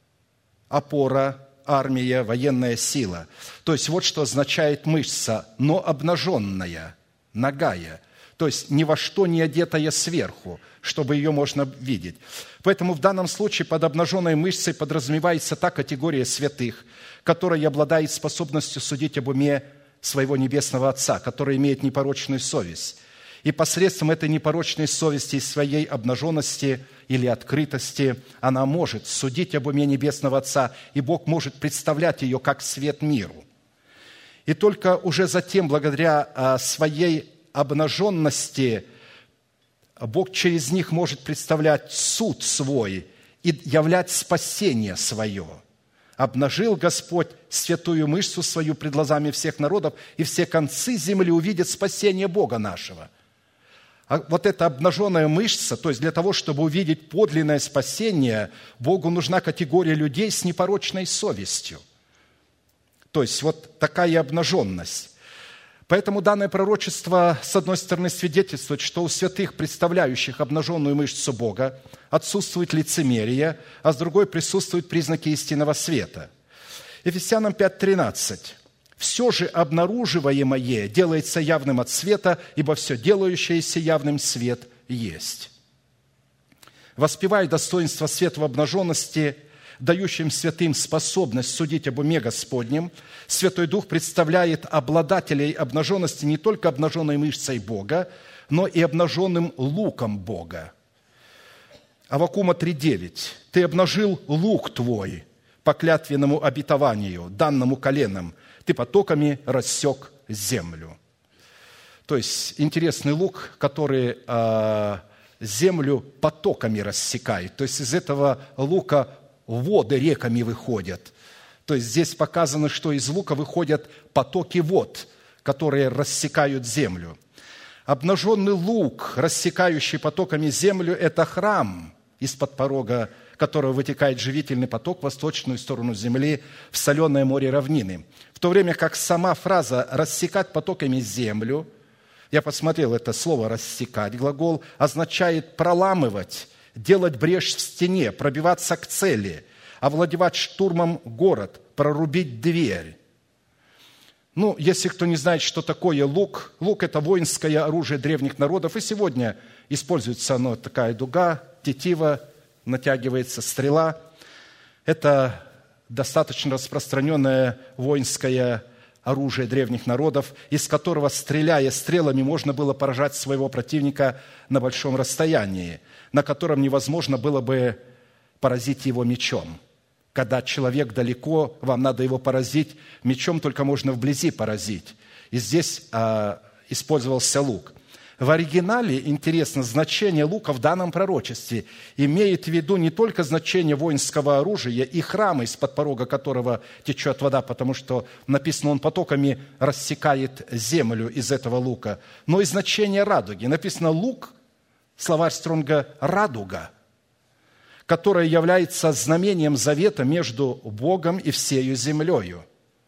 опора, армия, военная сила. То есть вот что означает мышца, но обнаженная, нагая. То есть ни во что не одетая сверху, чтобы ее можно видеть. Поэтому в данном случае под обнаженной мышцей подразумевается та категория святых, которая обладает способностью судить об уме своего Небесного Отца, который имеет непорочную совесть. И посредством этой непорочной совести и своей обнаженности или открытости она может судить об уме Небесного Отца, и Бог может представлять ее как свет миру. И только уже затем, благодаря своей обнаженности, Бог через них может представлять суд свой и являть спасение свое. «Обнажил Господь святую мышцу свою пред глазами всех народов, и все концы земли увидят спасение Бога нашего». А вот эта обнаженная мышца, то есть для того, чтобы увидеть подлинное спасение, Богу нужна категория людей с непорочной совестью. То есть вот такая обнаженность. Поэтому данное пророчество, с одной стороны, свидетельствует, что у святых, представляющих обнаженную мышцу Бога, отсутствует лицемерие, а с другой присутствуют признаки истинного света. Ефесянам пять тринадцать. «Все же обнаруживаемое делается явным от света, ибо все делающееся явным свет есть». Воспевая достоинство света в обнаженности, дающим святым способность судить об уме Господнем, Святой Дух представляет обладателей обнаженности не только обнаженной мышцей Бога, но и обнаженным луком Бога. Аввакума три девять. «Ты обнажил лук твой по клятвенному обетованию, данному коленам, ты потоками рассек землю». То есть интересный лук, который э, землю потоками рассекает. То есть из этого лука воды реками выходят. То есть здесь показано, что из лука выходят потоки вод, которые рассекают землю. Обнаженный лук, рассекающий потоками землю, это храм, из-под порога которого вытекает живительный поток в восточную сторону земли, в соленое море равнины. В то время как сама фраза «рассекать потоками землю», я посмотрел это слово «рассекать», глагол, означает проламывать, делать брешь в стене, пробиваться к цели, овладевать штурмом город, прорубить дверь. Ну, если кто не знает, что такое лук, лук – это воинское оружие древних народов, и сегодня используется оно, такая дуга, тетива, натягивается стрела. Это достаточно распространенное воинское оружие древних народов, из которого, стреляя стрелами, можно было поражать своего противника на большом расстоянии, на котором невозможно было бы поразить его мечом. Когда человек далеко, вам надо его поразить, мечом только можно вблизи поразить. И здесь а, использовался лук. В оригинале, интересно, значение лука в данном пророчестве имеет в виду не только значение воинского оружия и храма, из-под порога которого течет вода, потому что написано, он потоками рассекает землю из этого лука, но и значение радуги. Написано лук, словарь Стронга, радуга, которая является знамением завета между Богом и всею землею.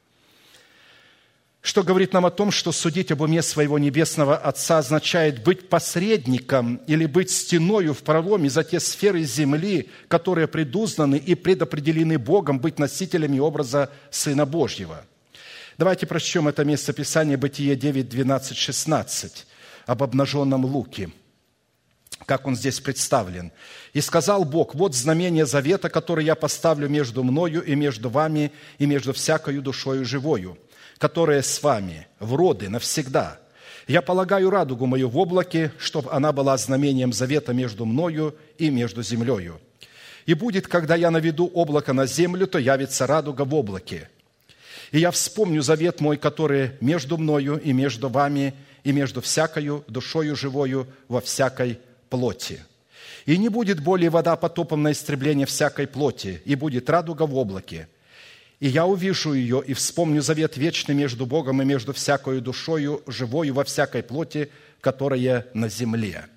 Что говорит нам о том, что судить об уме своего небесного Отца означает быть посредником или быть стеною в проломе за те сферы земли, которые предузнаны и предопределены Богом быть носителями образа Сына Божьего. Давайте прочтем это местописание Бытие девять, двенадцать, шестнадцать об обнаженном луке, как он здесь представлен. «И сказал Бог, вот знамение завета, которое я поставлю между мною и между вами, и между всякою душою живою, которая с вами в роды навсегда. Я полагаю радугу мою в облаке, чтобы она была знамением завета между мною и между землею. И будет, когда я наведу облако на землю, то явится радуга в облаке. И я вспомню завет мой, который между мною и между вами, и между всякою душою живою во всякой плоти. И не будет более вода потопом на истребление всякой плоти, и будет радуга в облаке. И я увижу ее, и вспомню завет вечный между Богом и между всякою душою живою во всякой плоти, которая на земле».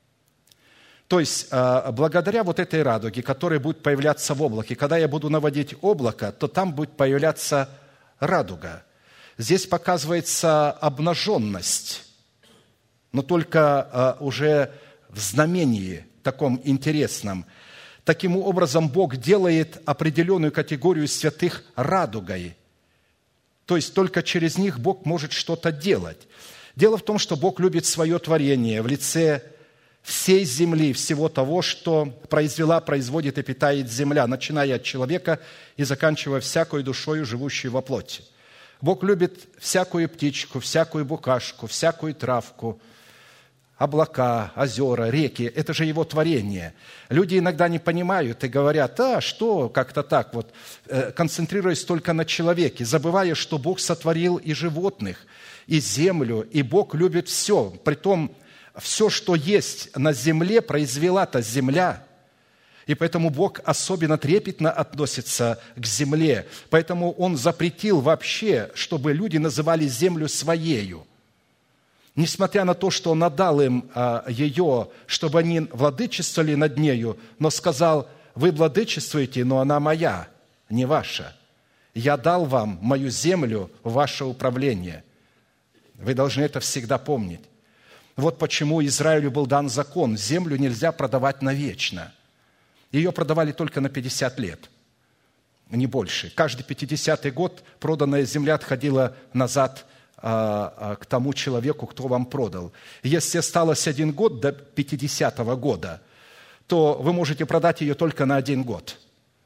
То есть, благодаря вот этой радуге, которая будет появляться в облаке, когда я буду наводить облако, то там будет появляться радуга. Здесь показывается обнаженность, но только уже в знамении таком интересном. Таким образом, Бог делает определенную категорию святых радугой. То есть только через них Бог может что-то делать. Дело в том, что Бог любит свое творение в лице всей земли, всего того, что произвела, производит и питает земля, начиная от человека и заканчивая всякой душою, живущей во плоти. Бог любит всякую птичку, всякую букашку, всякую травку, облака, озера, реки. Это же Его творение. Люди иногда не понимают и говорят, а что, как-то так, вот, концентрируясь только на человеке, забывая, что Бог сотворил и животных, и землю, и Бог любит все. Притом, все, что есть на земле, произвела-то земля. И поэтому Бог особенно трепетно относится к земле. Поэтому Он запретил вообще, чтобы люди называли землю своею. Несмотря на то, что Он отдал им ее, чтобы они владычествовали над нею, но сказал, вы владычествуете, но она моя, не ваша. Я дал вам мою землю в ваше управление. Вы должны это всегда помнить. Вот почему Израилю был дан закон. Землю нельзя продавать навечно. Ее продавали только на пятьдесят лет, не больше. Каждый пятидесятый год проданная земля отходила назад а, а, к тому человеку, кто вам продал. Если осталось один год до пятидесятого года, то вы можете продать ее только на один год.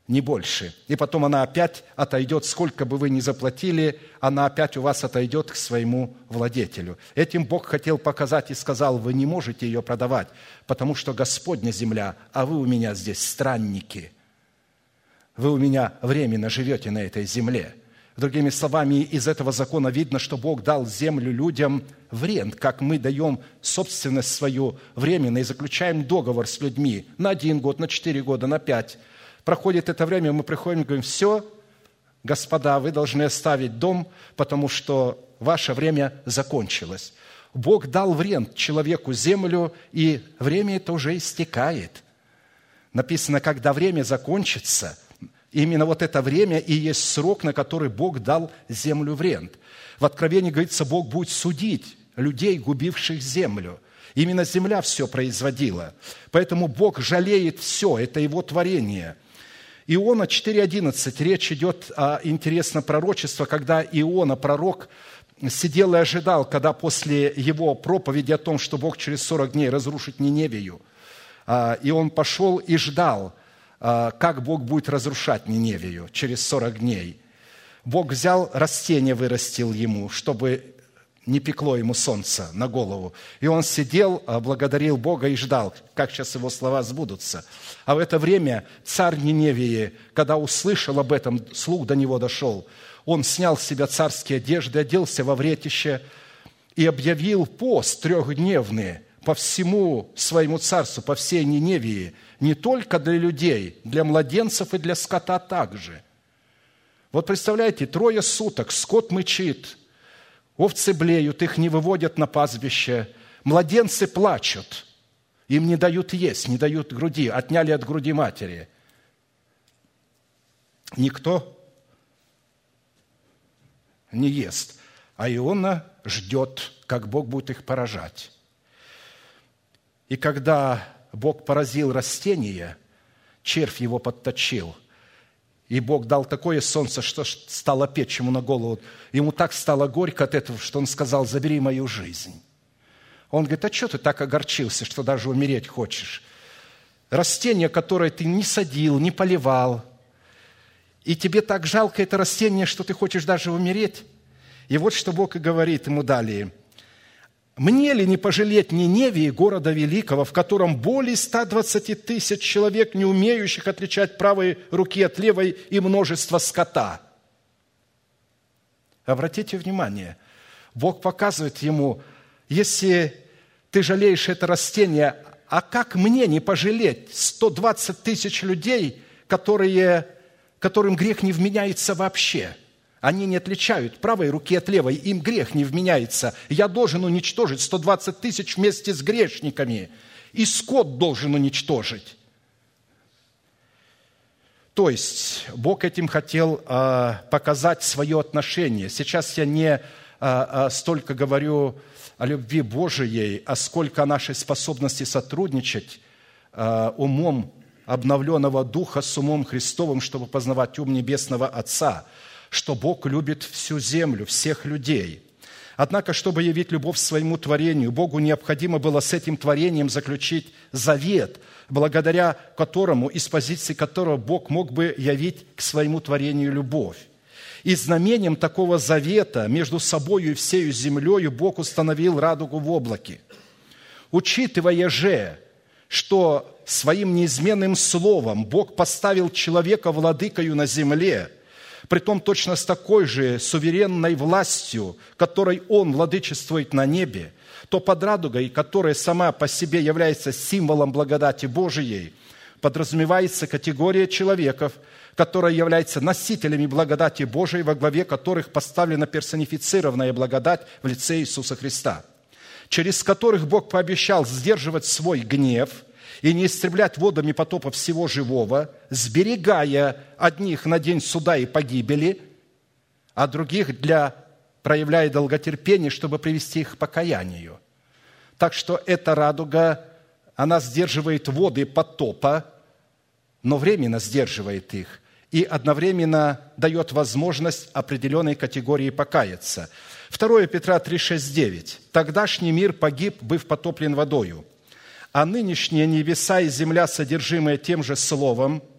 не больше. И потом она опять отойдет, сколько бы вы ни заплатили, она опять у вас отойдет к своему владетелю. Этим Бог хотел показать и сказал: вы не можете ее продавать, потому что Господня земля, а вы у меня здесь странники. Вы у меня временно живете на этой земле. Другими словами, из этого закона видно, что Бог дал землю людям в рент, как мы даем собственность свою временно и заключаем договор с людьми на один год, на четыре года, на пять. Проходит это время, мы приходим и говорим: все, господа, вы должны оставить дом, потому что ваше время закончилось. Бог дал в рент человеку землю, и время это уже истекает. Написано, когда время закончится, именно вот это время и есть срок, на который Бог дал землю в рент. В Откровении говорится, Бог будет судить людей, губивших землю. Именно земля все производила. Поэтому Бог жалеет все, это Его творение. Иона четыре одиннадцать, речь идет о интересном пророчестве, когда Иона, пророк, сидел и ожидал, когда после его проповеди о том, что Бог через сорок дней разрушит Ниневию, и он пошел и ждал, как Бог будет разрушать Ниневию через сорок дней. Бог взял растение, вырастил ему, чтобы не пекло ему солнце на голову. И он сидел, благодарил Бога и ждал, как сейчас его слова сбудутся. А в это время царь Ниневии, когда услышал об этом, слух до него дошел, он снял с себя царские одежды, оделся во вретище и объявил пост трехдневный по всему своему царству, по всей Ниневии, не только для людей, для младенцев и для скота также. Вот представляете, трое суток скот мычит, овцы блеют, их не выводят на пастбище, младенцы плачут, им не дают есть, не дают груди, отняли от груди матери. Никто не ест, а Иона ждет, как Бог будет их поражать. И когда Бог поразил растение, червь его подточил, и Бог дал такое солнце, что стало печь ему на голову. Ему так стало горько от этого, что он сказал: забери мою жизнь. Он говорит: а что ты так огорчился, что даже умереть хочешь? Растение, которое ты не садил, не поливал, и тебе так жалко это растение, что ты хочешь даже умереть? И вот что Бог и говорит ему далее: «Мне ли не пожалеть Ниневии, города великого, в котором более ста двадцати тысяч человек, не умеющих отличать правой руки от левой, и множество скота?» Обратите внимание, Бог показывает ему: если ты жалеешь это растение, а как мне не пожалеть сто двадцать тысяч людей, которые, которым грех не вменяется вообще? Они не отличают правой руки от левой, им грех не вменяется. Я должен уничтожить сто двадцать тысяч вместе с грешниками, и скот должен уничтожить. То есть Бог этим хотел а, показать свое отношение. Сейчас я не а, а, столько говорю о любви Божией, а сколько о нашей способности сотрудничать а, умом обновленного духа с умом Христовым, чтобы познавать ум Небесного Отца, что Бог любит всю землю, всех людей. Однако, чтобы явить любовь к своему творению, Богу необходимо было с этим творением заключить завет, благодаря которому, из позиции которого Бог мог бы явить к своему творению любовь. И знамением такого завета между собою и всею землею Бог установил радугу в облаке. Учитывая же, что своим неизменным словом Бог поставил человека владыкою на земле, притом точно с такой же суверенной властью, которой Он владычествует на небе, то под радугой, которая сама по себе является символом благодати Божией, подразумевается категория человеков, которая является носителями благодати Божией, во главе которых поставлена персонифицированная благодать в лице Иисуса Христа, через которых Бог пообещал сдерживать свой гнев и не истреблять водами потопа всего живого, сберегая одних на день суда и погибели, а других для, проявляя долготерпение, чтобы привести их к покаянию. Так что эта радуга, она сдерживает воды потопа, но временно сдерживает их и одновременно дает возможность определенной категории покаяться. второе Петра три, шесть, девять. «Тогдашний мир погиб, быв потоплен водою, а нынешние небеса и земля, содержимые тем же словом,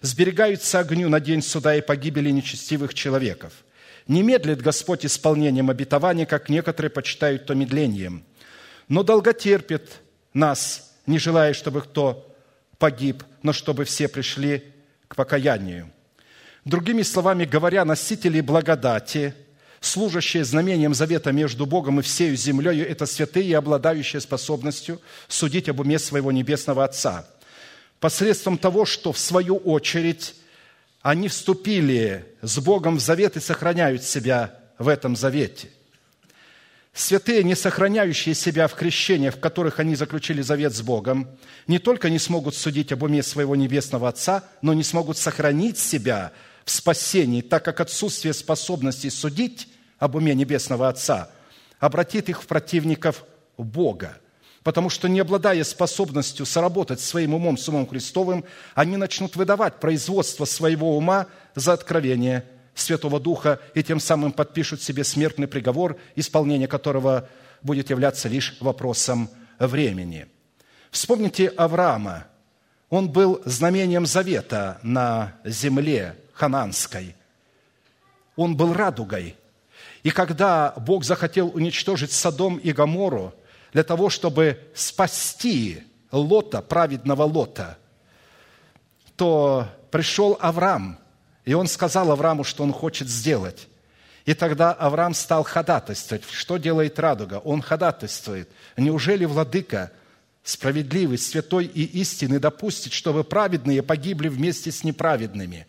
сберегаются огню на день суда и погибели нечестивых человеков. Не медлит Господь исполнением обетования, как некоторые почитают то медлением, но долготерпит нас, не желая, чтобы кто погиб, но чтобы все пришли к покаянию. Другими словами говоря, носители благодати, служащие знамением завета между Богом и всею землею, это святые, обладающие способностью судить об уме своего Небесного Отца, посредством того, что в свою очередь они вступили с Богом в завет и сохраняют себя в этом завете. Святые, не сохраняющие себя в крещениях, в которых они заключили завет с Богом, не только не смогут судить об уме своего Небесного Отца, но не смогут сохранить себя в спасении, так как отсутствие способности судить об уме Небесного Отца обратит их в противников Бога. Потому что, не обладая способностью соработать своим умом с умом Христовым, они начнут выдавать производство своего ума за откровение Святого Духа и тем самым подпишут себе смертный приговор, исполнение которого будет являться лишь вопросом времени. Вспомните Авраама. Он был знамением завета на земле хананской. Он был радугой. И когда Бог захотел уничтожить Содом и Гоморру, для того, чтобы спасти Лота, праведного Лота, то пришел Авраам, и он сказал Аврааму, что он хочет сделать. И тогда Авраам стал ходатайствовать. Что делает радуга? Он ходатайствует. Неужели владыка, справедливый, святой и истинный, допустит, чтобы праведные погибли вместе с неправедными?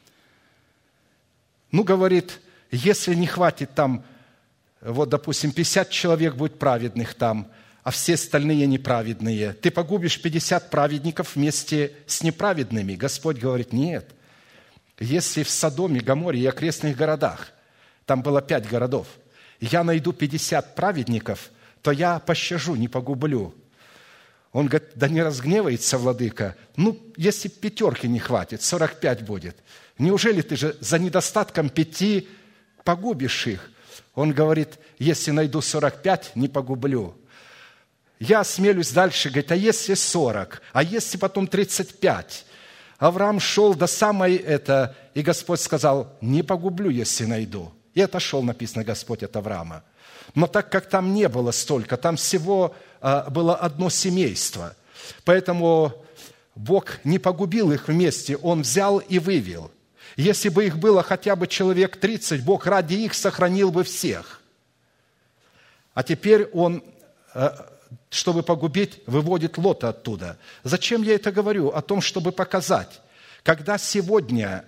Ну, говорит, если не хватит там, вот, допустим, пятьдесят человек будет праведных там, а все остальные неправедные. Ты погубишь пятьдесят праведников вместе с неправедными. Господь говорит, нет. Если в Содоме, Гоморе и окрестных городах, там было пять городов, я найду пятьдесят праведников, то я пощажу, не погублю. Он говорит, да не разгневается владыка. Ну, если пятерки не хватит, сорок пять будет. Неужели ты же за недостатком пяти погубишь их? Он говорит, если найду сорок пять, не погублю. Я осмелюсь дальше, говорит, а если сорок, а если потом тридцать пять? Авраам шел до самой это, и Господь сказал, не погублю, если найду. И отошел, написано, Господь от Авраама. Но так как там не было столько, там всего а, было одно семейство, поэтому Бог не погубил их вместе, Он взял и вывел. Если бы их было хотя бы человек тридцать, Бог ради их сохранил бы всех. А теперь Он, чтобы погубить, выводит Лота оттуда. Зачем я это говорю? О том, чтобы показать, когда сегодня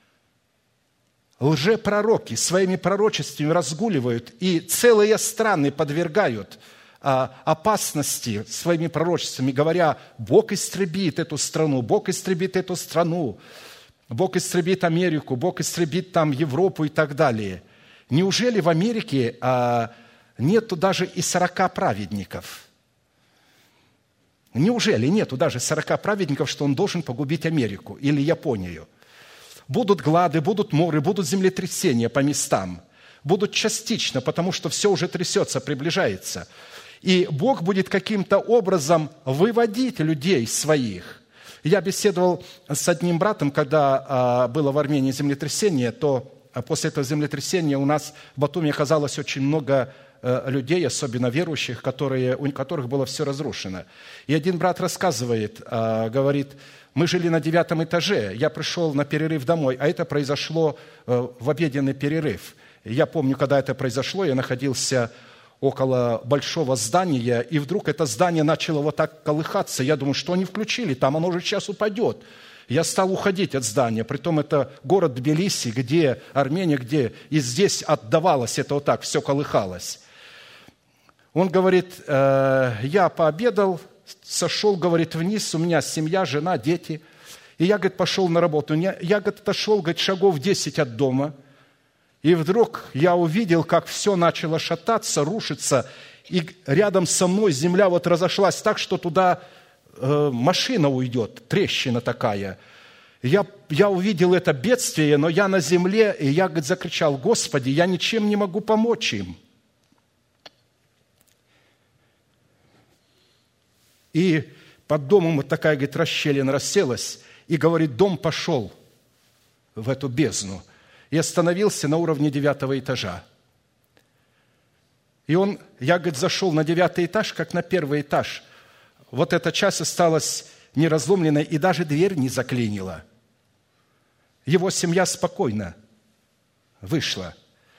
лжепророки своими пророчествами разгуливают и целые страны подвергают опасности своими пророчествами, говоря, Бог истребит эту страну, Бог истребит эту страну, Бог истребит Америку, Бог истребит там Европу и так далее. Неужели в Америке а, нету даже и сорока праведников? Неужели нету даже сорока праведников, что он должен погубить Америку или Японию? Будут глады, будут моры, будут землетрясения по местам. Будут частично, потому что все уже трясется, приближается. И Бог будет каким-то образом выводить людей своих. Я беседовал с одним братом, когда было в Армении землетрясение, то после этого землетрясения у нас в Батуми оказалось очень много людей, особенно верующих, которые, у которых было все разрушено. И один брат рассказывает, говорит, мы жили на девятом этаже, я пришел на перерыв домой, а это произошло в обеденный перерыв. Я помню, когда это произошло, я находился около большого здания, и вдруг это здание начало вот так колыхаться. Я думаю, что они включили там, оно же сейчас упадет. Я стал уходить от здания, притом это город Тбилиси, где Армения, где и здесь отдавалось это вот так, все колыхалось. Он говорит, я пообедал, сошел, говорит, вниз, у меня семья, жена, дети. И я, говорит, пошел на работу. Я, я говорит, отошел, говорит, шагов десять от дома. И вдруг я увидел, как все начало шататься, рушиться, и рядом со мной земля вот разошлась так, что туда э, машина уйдет, трещина такая. Я, я увидел это бедствие, но я на земле, и я, говорит, закричал, Господи, я ничем не могу помочь им. И под домом вот такая, говорит, расщелина расселась, и, говорит, дом пошел в эту бездну и остановился на уровне девятого этажа. И он, я, говорит, зашел на девятый этаж, как на первый этаж. Вот эта часть осталась неразломленной, и даже дверь не заклинила. Его семья спокойно вышла.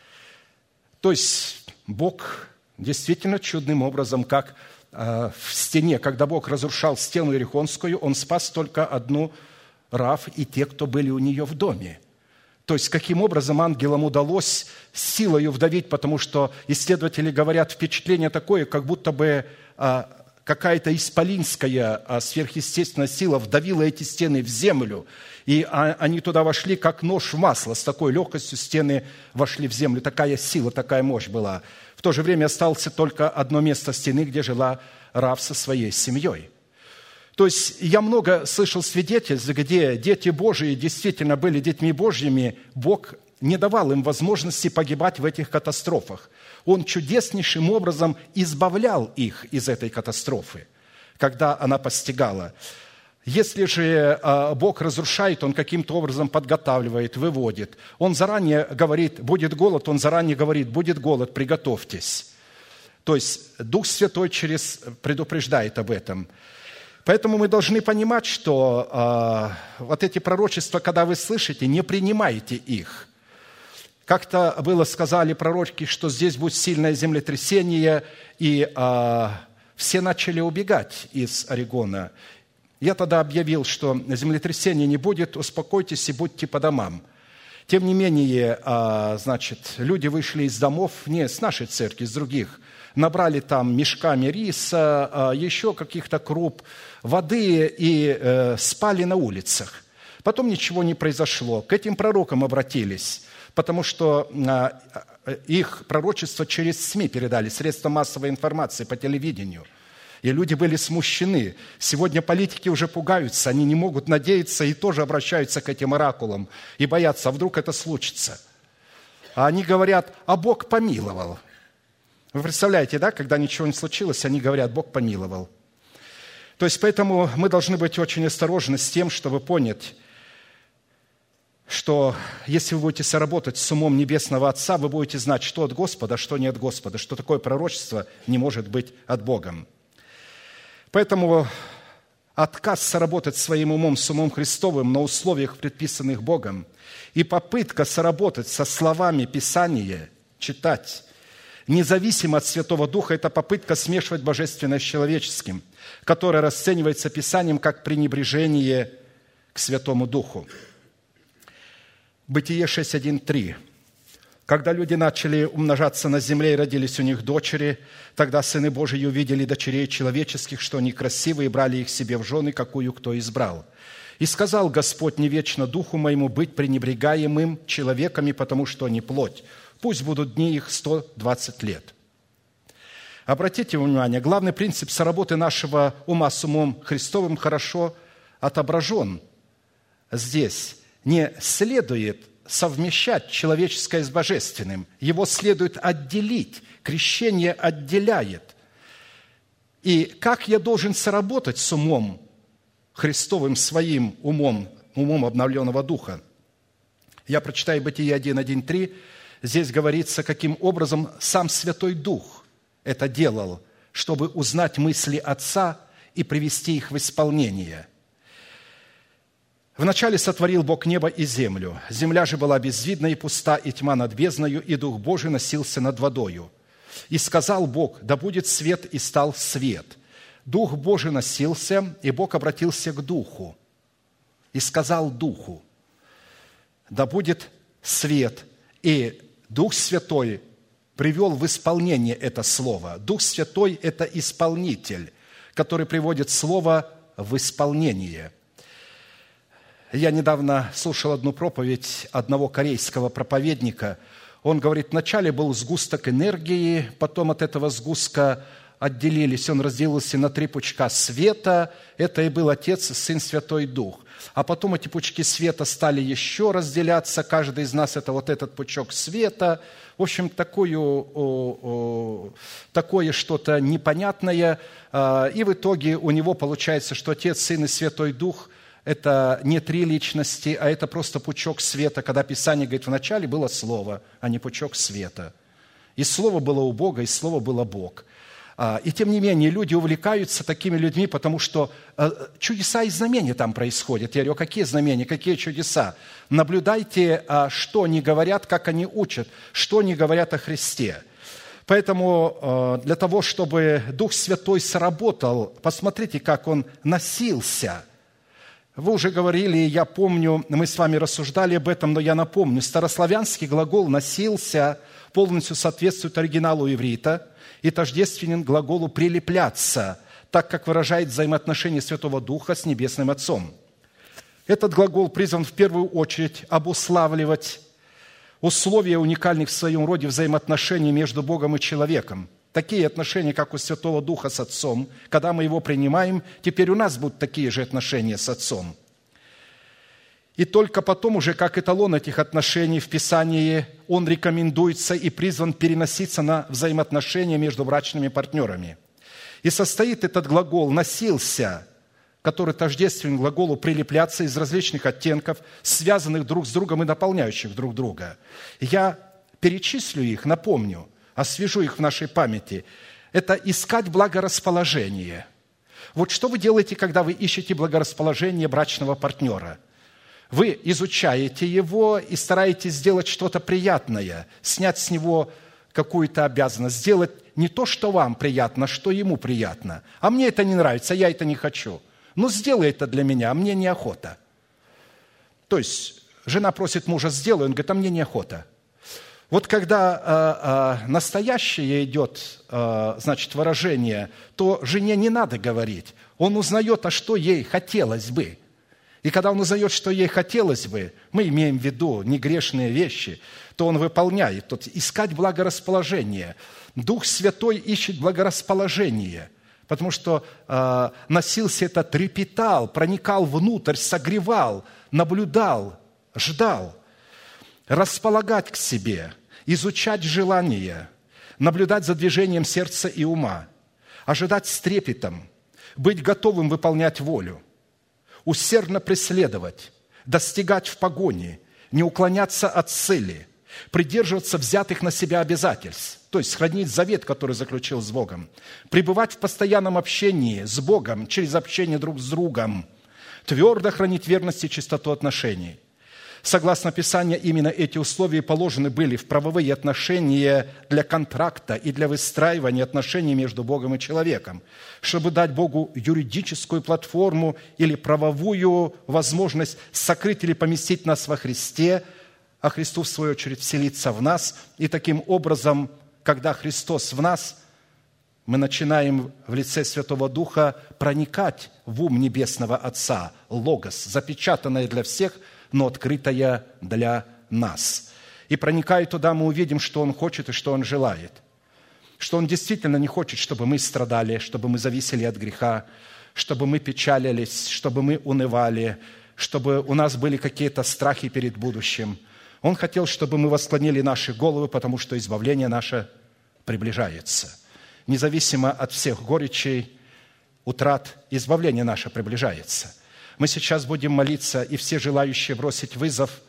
То есть Бог действительно чудным образом, как э, в стене, когда Бог разрушал стену Иерихонскую, Он спас только одну Раав и те, кто были у нее в доме. То есть, каким образом ангелам удалось силою вдавить, потому что исследователи говорят, впечатление такое, как будто бы а, какая-то исполинская а, сверхъестественная сила вдавила эти стены в землю, и а, они туда вошли, как нож в масло, с такой легкостью стены вошли в землю. Такая сила, такая мощь была. В то же время осталось только одно место стены, где жила Раав со своей семьей. То есть я много слышал свидетельств, где дети Божии действительно были детьми Божьими, Бог не давал им возможности погибать в этих катастрофах. Он чудеснейшим образом избавлял их из этой катастрофы, когда она постигала. Если же Бог разрушает, Он каким-то образом подготавливает, выводит. Он заранее говорит, будет голод, Он заранее говорит, будет голод, приготовьтесь. То есть Дух Святой через предупреждает об этом. Поэтому мы должны понимать, что э, вот эти пророчества, когда вы слышите, не принимайте их. Как-то было сказали пророки, что здесь будет сильное землетрясение, и э, все начали убегать из Орегона. Я тогда объявил, что землетрясения не будет, успокойтесь и будьте по домам. Тем не менее, э, значит, люди вышли из домов, не с нашей церкви, с других, набрали там мешками риса, э, еще каких-то круп, воды и э, спали на улицах. Потом ничего не произошло. К этим пророкам обратились, потому что э, их пророчество через СМИ передали, средства массовой информации по телевидению. И люди были смущены. Сегодня политики уже пугаются, они не могут надеяться и тоже обращаются к этим оракулам и боятся, а вдруг это случится. А они говорят, а Бог помиловал. Вы представляете, да, когда ничего не случилось, они говорят, Бог помиловал. То есть, поэтому мы должны быть очень осторожны с тем, чтобы понять, что если вы будете соработать с умом Небесного Отца, вы будете знать, что от Господа, что не от Господа, что такое пророчество не может быть от Бога. Поэтому отказ соработать своим умом с умом Христовым на условиях, предписанных Богом, и попытка соработать со словами Писания, читать, независимо от Святого Духа, это попытка смешивать божественное с человеческим, которое расценивается Писанием как пренебрежение к Святому Духу. Бытие шесть, один, три. Когда люди начали умножаться на земле и родились у них дочери, тогда сыны Божии увидели дочерей человеческих, что они красивые, и брали их себе в жены, какую кто избрал. И сказал Господь не вечно духу моему быть пренебрегаемым человеками, потому что они плоть. Пусть будут дни их сто двадцать лет. Обратите внимание, главный принцип соработы нашего ума с умом Христовым хорошо отображен здесь. Не следует совмещать человеческое с божественным. Его следует отделить. Крещение отделяет. И как я должен соработать с умом Христовым, своим умом, умом обновленного духа? Я прочитаю Бытие один, один, три. Здесь говорится, каким образом сам Святой Дух это делал, чтобы узнать мысли Отца и привести их в исполнение. «Вначале сотворил Бог небо и землю. Земля же была безвидна и пуста, и тьма над бездною, и Дух Божий носился над водою. И сказал Бог, да будет свет, и стал свет. Дух Божий носился, и Бог обратился к Духу, и сказал Духу, да будет свет. И Дух Святой привел в исполнение это слово. Дух Святой – это исполнитель, который приводит слово в исполнение. Я недавно слушал одну проповедь одного корейского проповедника. Он говорит, вначале был сгусток энергии, потом от этого сгустка отделились, он разделился на три пучка света. Это и был Отец, Сын, Святой Дух. А потом эти пучки света стали еще разделяться. Каждый из нас – это вот этот пучок света. В общем, такое, такое что-то непонятное. И в итоге у него получается, что Отец, Сын и Святой Дух – это не три личности, а это просто пучок света, когда Писание говорит, вначале было Слово, а не пучок света. И Слово было у Бога, и Слово было Бог. И тем не менее, люди увлекаются такими людьми, потому что чудеса и знамения там происходят. Я говорю, какие знамения, какие чудеса? Наблюдайте, что они говорят, как они учат, что они говорят о Христе. Поэтому для того, чтобы Дух Святой сработал, посмотрите, как Он носился. Вы уже говорили, я помню, мы с вами рассуждали об этом, но я напомню, старославянский глагол «носился» полностью соответствует оригиналу иврита и тождественен глаголу «прилепляться», так как выражает взаимоотношения Святого Духа с Небесным Отцом. Этот глагол призван в первую очередь обуславливать условия уникальных в своем роде взаимоотношений между Богом и человеком. Такие отношения, как у Святого Духа с Отцом, когда мы Его принимаем, теперь у нас будут такие же отношения с Отцом. И только потом уже как эталон этих отношений в Писании он рекомендуется и призван переноситься на взаимоотношения между брачными партнерами. И состоит этот глагол «носился», который тождествен глаголу «прилепляться» из различных оттенков, связанных друг с другом и дополняющих друг друга. Я перечислю их, напомню, освежу их в нашей памяти. Это искать благорасположение. Вот что вы делаете, когда вы ищете благорасположение брачного партнера? Вы изучаете его и стараетесь сделать что-то приятное, снять с него какую-то обязанность, сделать не то, что вам приятно, а что ему приятно. А мне это не нравится, я это не хочу. Ну, сделай это для меня, а мне неохота. То есть, жена просит мужа, сделай, он говорит, а мне неохота. Вот когда а, а, настоящее идет, а, значит, выражение, то жене не надо говорить. Он узнает, а что ей хотелось бы. И когда он узнает, что ей хотелось бы, мы имеем в виду негрешные вещи, то он выполняет. Тут искать благорасположение. Дух Святой ищет благорасположение, потому что э, носился это, трепетал, проникал внутрь, согревал, наблюдал, ждал. Располагать к себе, изучать желания, наблюдать за движением сердца и ума, ожидать с трепетом, быть готовым выполнять волю, усердно преследовать, достигать в погоне, не уклоняться от цели, придерживаться взятых на себя обязательств, то есть сохранить завет, который заключил с Богом, пребывать в постоянном общении с Богом через общение друг с другом, твердо хранить верность и чистоту отношений. Согласно Писанию, именно эти условия положены были в правовые отношения для контракта и для выстраивания отношений между Богом и человеком, чтобы дать Богу юридическую платформу или правовую возможность сокрыть или поместить нас во Христе, а Христу, в свою очередь, вселиться в нас. И таким образом, когда Христос в нас, мы начинаем в лице Святого Духа проникать в ум Небесного Отца, логос, запечатанное для всех, но открытая для нас. И проникая туда, мы увидим, что Он хочет и что Он желает. Что Он действительно не хочет, чтобы мы страдали, чтобы мы зависели от греха, чтобы мы печалились, чтобы мы унывали, чтобы у нас были какие-то страхи перед будущим. Он хотел, чтобы мы восклонили наши головы, потому что избавление наше приближается. Независимо от всех горечей, утрат, избавление наше приближается. Мы сейчас будем молиться, и все желающие бросить вызов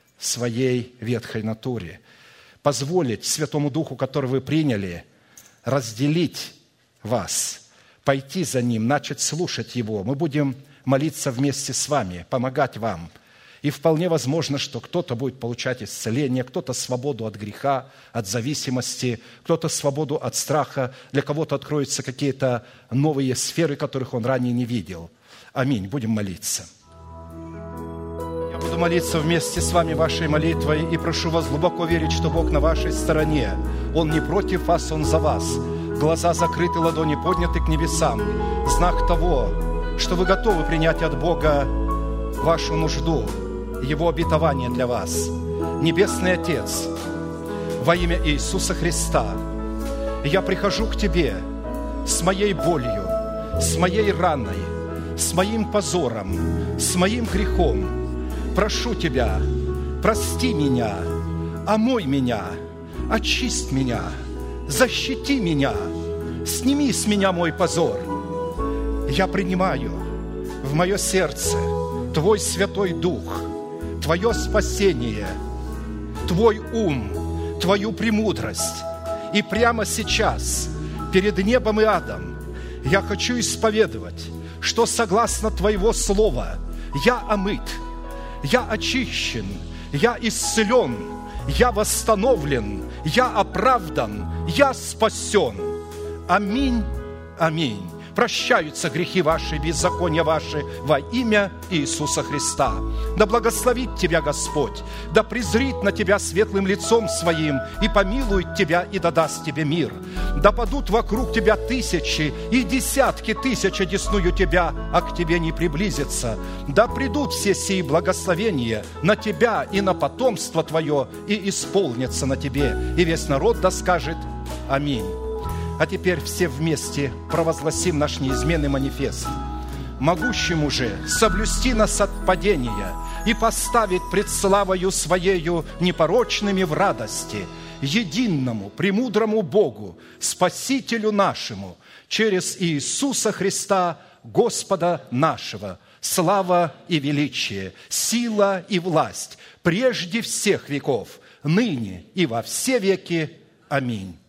своей ветхой натуре. Позволить Святому Духу, который вы приняли, разделить вас, пойти за Ним, начать слушать Его. Мы будем молиться вместе с вами, помогать вам. И вполне возможно, что кто-то будет получать исцеление, кто-то свободу от греха, от зависимости, кто-то свободу от страха, для кого-то откроются какие-то новые сферы, которых он ранее не видел. Аминь. Будем молиться. Я буду молиться вместе с вами вашей молитвой и прошу вас глубоко верить, что Бог на вашей стороне. Он не против вас, Он за вас. Глаза закрыты, ладони подняты к небесам. Знак того, что вы готовы принять от Бога вашу нужду, Его обетование для вас. Небесный Отец, во имя Иисуса Христа, я прихожу к Тебе с моей болью, с моей раной, с моим позором, с моим грехом. Прошу Тебя, прости меня, омой меня, очисть меня, защити меня, сними с меня мой позор. Я принимаю в мое сердце Твой Святой Дух, Твое спасение, Твой ум, Твою премудрость. И прямо сейчас, перед небом и адом, я хочу исповедовать, что согласно Твоего Слова я омыт, я очищен, я исцелен, я восстановлен, я оправдан, я спасен. Аминь, аминь. Прощаются грехи ваши, беззакония ваши во имя Иисуса Христа. Да благословит тебя Господь, да презрит на тебя светлым лицом Своим и помилует тебя и да даст тебе мир. Да падут вокруг тебя тысячи и десятки тысяч одесную тебя, а к тебе не приблизится. Да придут все сии благословения на тебя и на потомство твое, и исполнятся на тебе. И весь народ да скажет аминь. А теперь все вместе провозгласим наш неизменный манифест. Могущему же соблюсти нас от падения и поставить пред славою Своею непорочными в радости, единому, премудрому Богу, Спасителю нашему, через Иисуса Христа, Господа нашего, слава и величие, сила и власть, прежде всех веков, ныне и во все веки. Аминь.